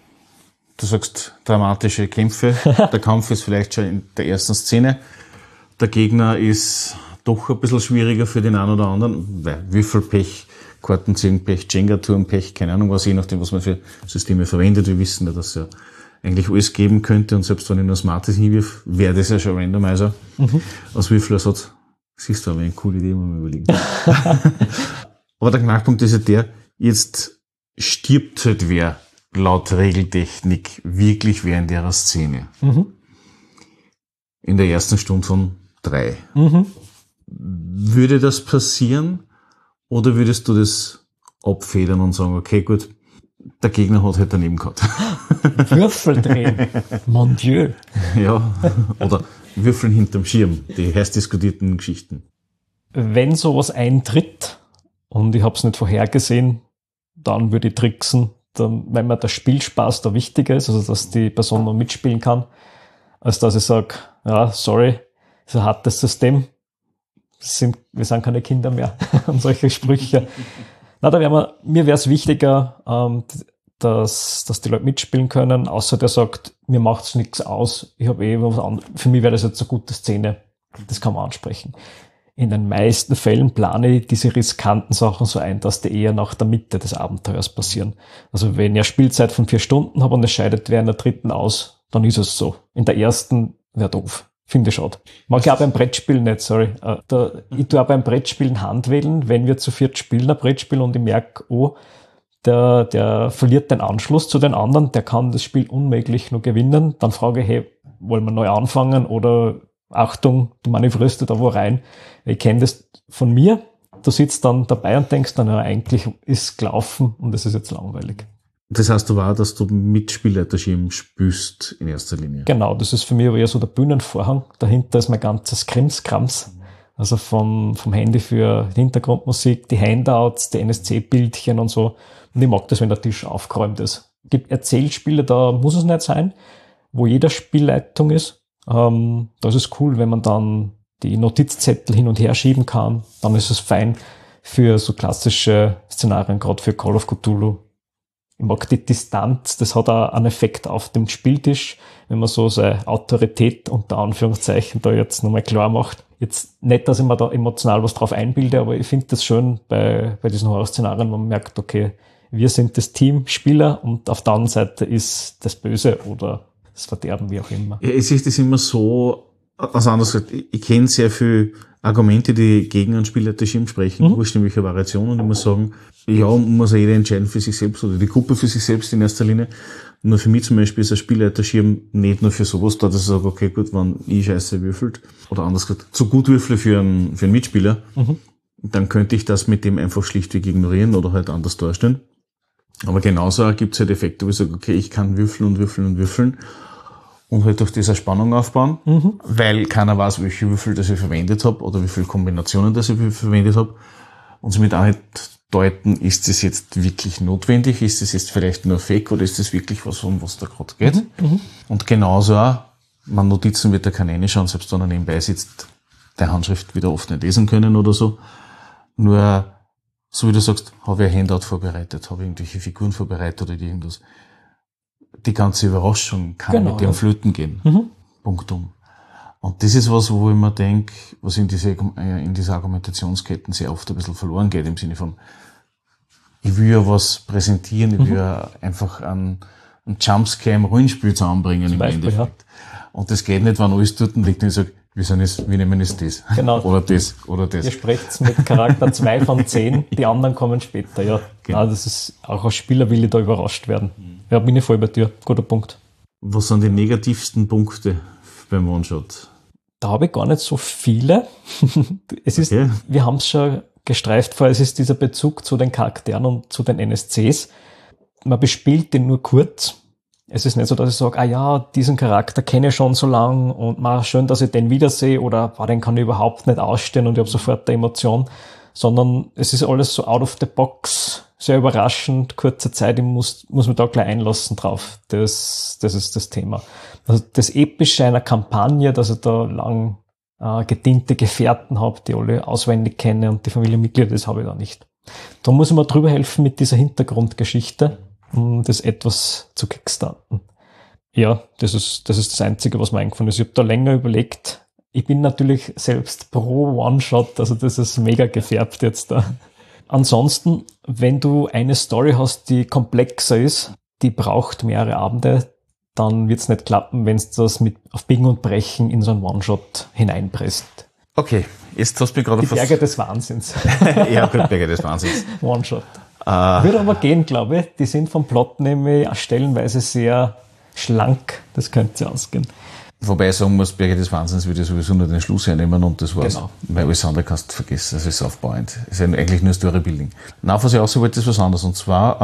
Du sagst dramatische Kämpfe. Der Kampf ist vielleicht schon in der ersten Szene. Der Gegner ist doch ein bisschen schwieriger für den einen oder anderen, weil Würfelpech, Kartenziehenpech, Jenga-Turmpech, keine Ahnung was, je nachdem, was man für Systeme verwendet. Wir wissen ja, dass es ja eigentlich alles geben könnte und selbst wenn ich nur Smartes hinwirf, wäre das ja schon Randomizer. Als Würfelersatz. Siehst du, aber eine coole Idee, wenn wir überlegen. Aber der Knackpunkt ist ja der, jetzt stirbt halt wer laut Regeltechnik wirklich während ihrer Szene. In der ersten Stunde von 3. Würde das passieren oder würdest du das abfedern und sagen, okay, gut, der Gegner hat halt daneben gehabt. Würfel drehen. Mon Dieu. Ja, oder Würfeln hinterm Schirm, die heiß diskutierten Geschichten. Wenn sowas eintritt und ich habe es nicht vorhergesehen, dann würde ich tricksen, dann, wenn mir der Spielspaß da wichtiger ist, also dass die Person noch mitspielen kann, als dass ich sage, ja, sorry, ist ein hartes System, wir sind keine Kinder mehr und solche Sprüche. Na, mir wäre es wichtiger, dass die Leute mitspielen können, außer der sagt, mir macht's nichts aus, ich habe was anderes. Für mich wäre das jetzt eine gute Szene, das kann man ansprechen. In den meisten Fällen plane ich diese riskanten Sachen so ein, dass die eher nach der Mitte des Abenteuers passieren. Also wenn ich eine Spielzeit von 4 Stunden habe und es scheidet wer in der dritten aus, dann ist es so. In der ersten wäre doof. Finde ich schade. Mag ich auch beim Brettspiel nicht, sorry. Ich tue auch beim Brettspielen Handwählen, wenn wir zu 4 spielen, ein Brettspiel, und ich merke, oh, der verliert den Anschluss zu den anderen, der kann das Spiel unmöglich nur gewinnen. Dann frage ich, hey, wollen wir neu anfangen oder Achtung, du manövrierst da wo rein. Ich kenne das von mir. Du sitzt dann dabei und denkst dann, ja, eigentlich ist gelaufen und das ist jetzt langweilig. Das heißt aber auch, dass du mit Spielleiterschirm spielst in erster Linie. Genau, das ist für mich aber eher so der Bühnenvorhang. Dahinter ist mein ganzes Krimskrams. Also vom Handy für Hintergrundmusik, die Handouts, die NSC-Bildchen und so. Und ich mag das, wenn der Tisch aufgeräumt ist. Es gibt Erzählspiele, da muss es nicht sein, wo jeder Spielleitung ist. Das ist cool, wenn man dann die Notizzettel hin und her schieben kann. Dann ist es fein für so klassische Szenarien, gerade für Call of Cthulhu. Ich mag die Distanz, das hat auch einen Effekt auf dem Spieltisch, wenn man so seine Autorität unter Anführungszeichen da jetzt nochmal klar macht. Jetzt nicht, dass ich mir da emotional was drauf einbilde, aber ich finde das schön bei diesen Horrorszenarien, wo man merkt, okay, wir sind das Team Spieler und auf der anderen Seite ist das Böse oder das Verderben, wie auch immer. Ja, es ist das immer so, also anders gesagt, ich kenne sehr viele Argumente, die gegen einen Spielleiterschirm sprechen, wurscht in welcher Variation, und ich muss sagen, ja, muss ja jeder entscheiden für sich selbst oder die Gruppe für sich selbst in erster Linie. Nur für mich zum Beispiel ist ein Spielleiterschirm nicht nur für sowas da, dass ich sage, okay, gut, wenn ich scheiße würfelt, oder anders gesagt, zu gut würfle für einen Mitspieler, dann könnte ich das mit dem einfach schlichtweg ignorieren oder halt anders darstellen. Aber genauso gibt's halt Effekte, wo ich sage, okay, ich kann würfeln und würfeln und würfeln und halt durch diese Spannung aufbauen, weil keiner weiß, welche Würfel das ich verwendet habe oder wie viele Kombinationen das ich verwendet habe, und somit auch nicht deuten, ist das jetzt wirklich notwendig, ist das jetzt vielleicht nur Fake oder ist das wirklich was, um was da gerade geht. Und genauso auch, man Notizen wird da keiner reinschauen, selbst wenn er nebenbei sitzt, der Handschrift wieder oft nicht lesen können oder so. Nur, so wie du sagst, habe ich ein Handout vorbereitet, habe ich irgendwelche Figuren vorbereitet oder irgendwas. Die ganze Überraschung kann mit dem flöten gehen. Punktum. Und das ist was, wo ich mir denke, was in dieser Argumentationsketten sehr oft ein bisschen verloren geht, im Sinne von, ich will ja was präsentieren, ich will ja einfach einen Jumpscare im Rollenspiel zusammenbringen im Endeffekt. Ja. Und das geht nicht, wenn alles dort liegt und ich sage, wir nehmen jetzt das. Genau. Oder das, oder das. Ihr sprecht mit Charakter 2 von 10, die anderen kommen später, ja. Genau. Nein, das ist, auch als Spieler will ich da überrascht werden. Ja, bin ich voll bei dir. Guter Punkt. Was sind die negativsten Punkte beim One-Shot? Da habe ich gar nicht so viele. Es ist, okay. Wir haben es schon gestreift vorher, es ist dieser Bezug zu den Charakteren und zu den NSCs. Man bespielt den nur kurz. Es ist nicht so, dass ich sage, diesen Charakter kenne ich schon so lang und schön, dass ich den wiedersehe oder den kann ich überhaupt nicht ausstehen und ich habe sofort eine Emotion, sondern es ist alles so out of the box, sehr überraschend, kurze Zeit, ich muss mich da gleich einlassen drauf. Das ist das Thema. Also das Epische einer Kampagne, dass ich da lang gediente Gefährten habe, die alle auswendig kenne und die Familienmitglieder, das habe ich da nicht. Da muss ich mir drüber helfen mit dieser Hintergrundgeschichte, um das etwas zu kickstarten. Ja, das ist das Einzige, was mir eingefallen ist. Ich habe da länger überlegt. Ich bin natürlich selbst pro One-Shot, also das ist mega gefärbt jetzt da. Ansonsten, wenn du eine Story hast, die komplexer ist, die braucht mehrere Abende, dann wird's nicht klappen, wenn du das auf Biegen und Brechen in so einen One-Shot hineinpresst. Okay, jetzt hast du mir gerade die Berge des Wahnsinns. Ja, gut, Berge des Wahnsinns. One-Shot. Würde aber gehen, glaube ich. Die sind vom Plot nämlich stellenweise sehr schlank. Das könnte ausgehen. Wobei ich sagen muss, Berge des Wahnsinns würde ich sowieso nur den Schluss hernehmen und das war's. Genau. Weil alles andere kannst du vergessen. Das ist aufbauend. Es ist eigentlich nur Storybuilding. Na, was ich auch so wollte, ist was anderes. Und zwar,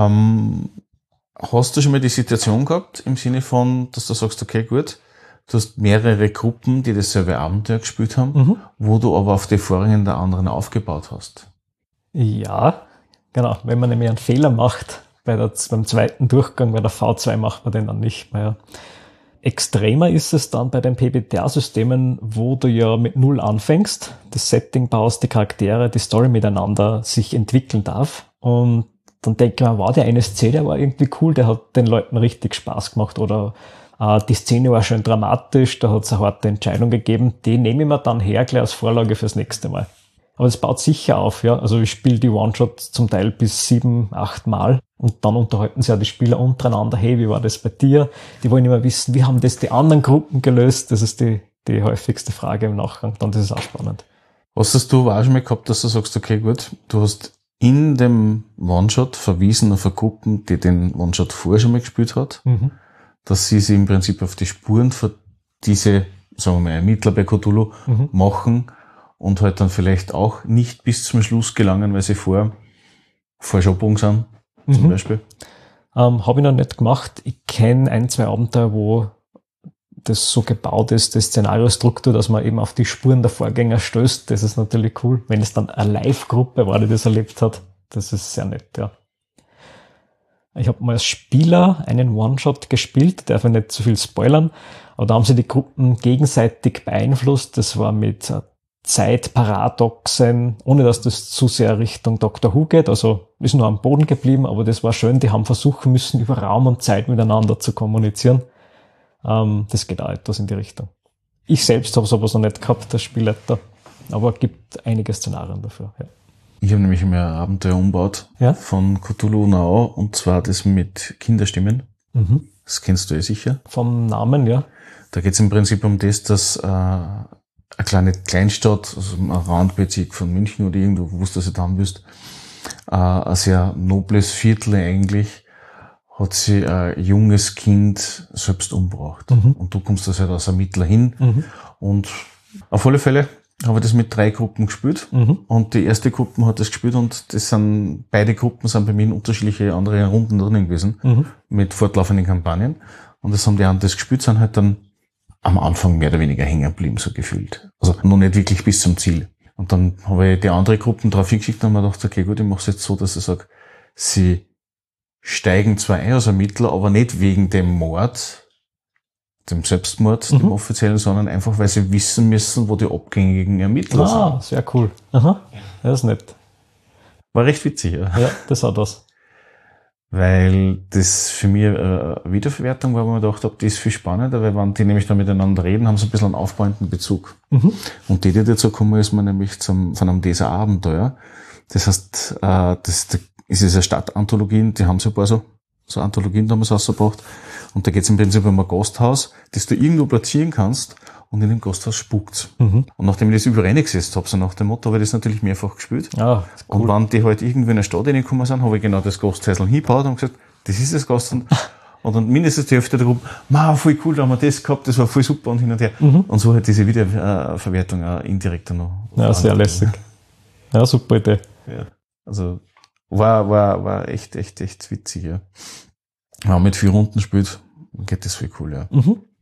hast du schon mal die Situation gehabt, im Sinne von, dass du sagst, okay, gut, du hast mehrere Gruppen, die dasselbe Abenteuer gespielt haben, wo du aber auf die Vorgänge der anderen aufgebaut hast? Ja, genau. Wenn man nämlich einen Fehler macht, beim zweiten Durchgang, bei der V2 macht man den dann nicht mehr. Extremer ist es dann bei den PBTA-Systemen, wo du ja mit Null anfängst, das Setting baust, die Charaktere, die Story miteinander sich entwickeln darf. und dann denke ich mir, wow, der NSC, der war irgendwie cool, der hat den Leuten richtig Spaß gemacht oder die Szene war schön dramatisch, da hat es eine harte Entscheidung gegeben, die nehme ich mir dann her gleich als Vorlage fürs nächste Mal. Aber es baut sicher auf, ja. Also ich spiele die One-Shots zum Teil bis 7, 8 Mal und dann unterhalten sich ja die Spieler untereinander, hey, wie war das bei dir? Die wollen immer wissen, wie haben das die anderen Gruppen gelöst? Das ist die häufigste Frage im Nachgang, dann ist es auch spannend. Hast du auch schon mal gehabt, dass du sagst, okay, gut, du hast in dem One-Shot verwiesen auf eine Gruppe, die den One-Shot vorher schon mal gespielt hat, dass sie sich im Prinzip auf die Spuren für diese, sagen wir mal, Ermittler bei Cthulhu machen und halt dann vielleicht auch nicht bis zum Schluss gelangen, weil sie falsch abgebogen sind, zum Beispiel? Habe ich noch nicht gemacht. Ich kenne 1, 2 Abenteuer, wo das so gebaut ist, die Szenariostruktur, dass man eben auf die Spuren der Vorgänger stößt. Das ist natürlich cool. Wenn es dann eine Live-Gruppe war, die das erlebt hat, das ist sehr nett, ja. Ich habe mal als Spieler einen One-Shot gespielt, darf ich nicht zu viel spoilern, aber da haben sie die Gruppen gegenseitig beeinflusst. Das war mit Zeitparadoxen, ohne dass das zu sehr Richtung Doctor Who geht, also ist nur am Boden geblieben, aber das war schön. Die haben versuchen müssen, über Raum und Zeit miteinander zu kommunizieren. Das geht auch etwas in die Richtung. Ich selbst habe sowas noch nicht gehabt, das Spielleiter, aber es gibt einige Szenarien dafür. Ja. Ich habe nämlich einmal ein Abenteuer umgebaut von Cthulhu Now, und zwar das mit Kinderstimmen. Das kennst du ja sicher. Vom Namen, ja. Da geht es im Prinzip um das, dass eine kleine Kleinstadt, also ein Randbezirk von München oder irgendwo, wo du das haben willst, ein sehr nobles Viertel eigentlich, hat sie ein junges Kind selbst umgebracht. Und du kommst da halt als Ermittler hin. Und auf alle Fälle habe ich das mit 3 Gruppen gespielt. Und die erste Gruppe hat das gespielt und beide Gruppen sind bei mir in unterschiedliche andere Runden drinnen gewesen, mit fortlaufenden Kampagnen. Und das haben die anderen das gespielt, sind halt dann am Anfang mehr oder weniger hängen geblieben, so gefühlt. Also noch nicht wirklich bis zum Ziel. Und dann habe ich die andere Gruppen drauf hingeschickt und habe mir gedacht, okay, gut, ich mache es jetzt so, dass ich sage, sie steigen zwar ein als Ermittler, aber nicht wegen dem Mord, dem Selbstmord, dem offiziellen, sondern einfach, weil sie wissen müssen, wo die abgängigen Ermittler sind. Ah, sehr cool. Aha, das ist nett. War recht witzig, ja. Ja, das hat was. Weil das für mich eine Wiederverwertung war, wo ich mir gedacht habe, die ist viel spannender, weil wenn die nämlich dann miteinander reden, haben sie ein bisschen einen aufbauenden Bezug. Und die dazu kommen, ist man nämlich von einem dieser Abenteuer. Das heißt, es ist eine Stadtanthologie, die haben so ein paar so Anthologien damals rausgebracht. Und da geht es im Prinzip um ein Gasthaus, das du irgendwo platzieren kannst, und in dem Gasthaus spukt's. Und nachdem ich das überall reingesetzt habe, so nach dem Motto, habe ich das natürlich mehrfach gespielt. Ah, cool. Und wenn die halt irgendwie in eine Stadt reingekommen sind, habe ich genau das Gasthäusl hingebaut und gesagt, das ist das Gasthaus. Und dann mindestens die Hälfte der Gruppe, voll cool, da haben wir das gehabt, das war voll super und hin und her. Und so halt diese Wiederverwertung auch indirekt noch. Ja, sehr lässig. Ja, super Idee. Ja, also war echt witzig, ja. Wenn man mit 4 Runden spielt, geht das viel cool, ja.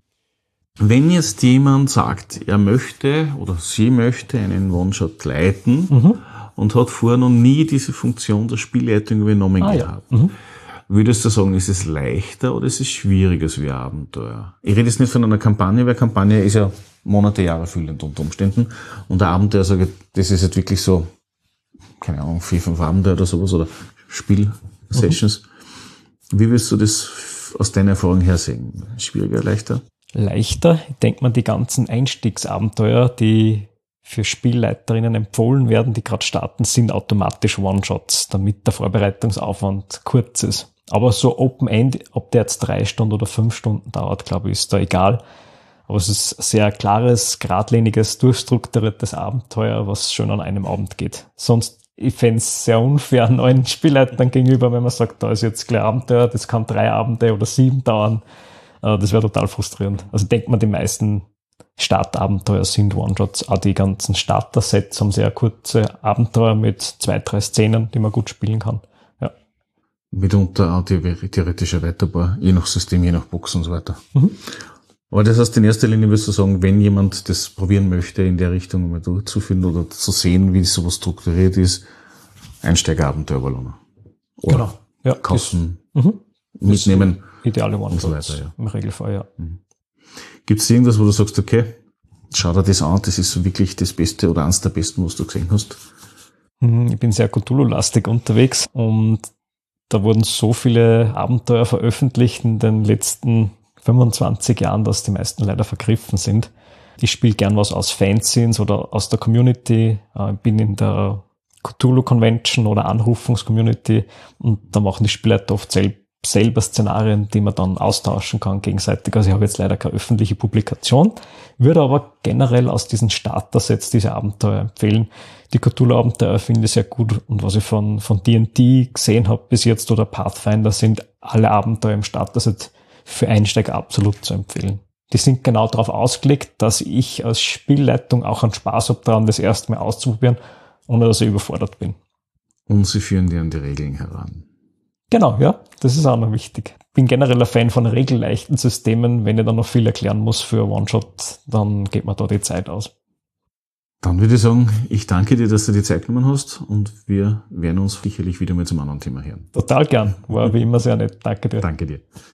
Wenn jetzt jemand sagt, er möchte oder sie möchte einen One-Shot leiten und hat vorher noch nie diese Funktion der Spielleitung übernommen gehabt, würdest du sagen, ist es leichter oder ist es schwieriger als wie ein Abenteuer? Ich rede jetzt nicht von einer Kampagne, weil Kampagne ist ja Monate, Jahre füllend unter Umständen. Und ein Abenteuer, sage ich, das ist jetzt wirklich so, keine Ahnung, 4, 5 Abenteuer oder sowas oder Spielsessions. Wie willst du das aus deiner Erfahrung her sehen? Schwieriger, leichter? Leichter. Ich denke mal, die ganzen Einstiegsabenteuer, die für Spielleiterinnen empfohlen werden, die gerade starten, sind automatisch One-Shots, damit der Vorbereitungsaufwand kurz ist. Aber so Open-End, ob der jetzt 3 Stunden oder 5 Stunden dauert, glaube ich, ist da egal. Aber es ist ein sehr klares, geradliniges, durchstrukturiertes Abenteuer, was schon an einem Abend geht. Sonst, ich fände es sehr unfair neuen Spielleitern gegenüber, wenn man sagt, da ist jetzt gleich Abenteuer, das kann 3 Abende oder 7 dauern. Das wäre total frustrierend. Also denkt man, die meisten Startabenteuer sind One-Shots. Auch die ganzen Starter-Sets haben sehr kurze Abenteuer mit 2, 3 Szenen, die man gut spielen kann. Ja. Mitunter auch theoretisch erweiterbar, je nach System, je nach Box und so weiter. Aber das heißt, in erster Linie würdest du sagen, wenn jemand das probieren möchte, in der Richtung mal durchzuführen oder zu sehen, wie sowas strukturiert ist, Einsteigerabenteuer-Ballon. Genau. Ja, kaufen, mitnehmen. Ideale One-Shots und so weiter, ja. Im Regelfall, ja. Gibt es irgendwas, wo du sagst, okay, schau dir das an, das ist wirklich das Beste oder eins der besten, was du gesehen hast? Ich bin sehr Cthulhu-lastig unterwegs und da wurden so viele Abenteuer veröffentlicht in den letzten 25 Jahren, dass die meisten leider vergriffen sind. Ich spiele gern was aus Fanzines oder aus der Community, bin in der Cthulhu Convention oder Anrufungs-Community und da machen die Spielleiter oft selber Szenarien, die man dann austauschen kann gegenseitig. Also ich habe jetzt leider keine öffentliche Publikation, würde aber generell aus diesen Starter-Sets diese Abenteuer empfehlen. Die Cthulhu-Abenteuer finde ich sehr gut und was ich von D&D gesehen habe bis jetzt oder Pathfinder sind alle Abenteuer im Starter-Set für Einsteiger absolut zu empfehlen. Die sind genau darauf ausgelegt, dass ich als Spielleitung auch einen Spaß habe daran, das erste Mal auszuprobieren, ohne dass ich überfordert bin. Und sie führen dir an die Regeln heran. Genau, ja, das ist auch noch wichtig. Bin generell ein Fan von regelleichten Systemen. Wenn ich dann noch viel erklären muss für One-Shot, dann geht mir da die Zeit aus. Dann würde ich sagen, ich danke dir, dass du die Zeit genommen hast und wir werden uns sicherlich wieder mal zum anderen Thema hören. Total gern. War wie immer sehr nett. Danke dir. Danke dir.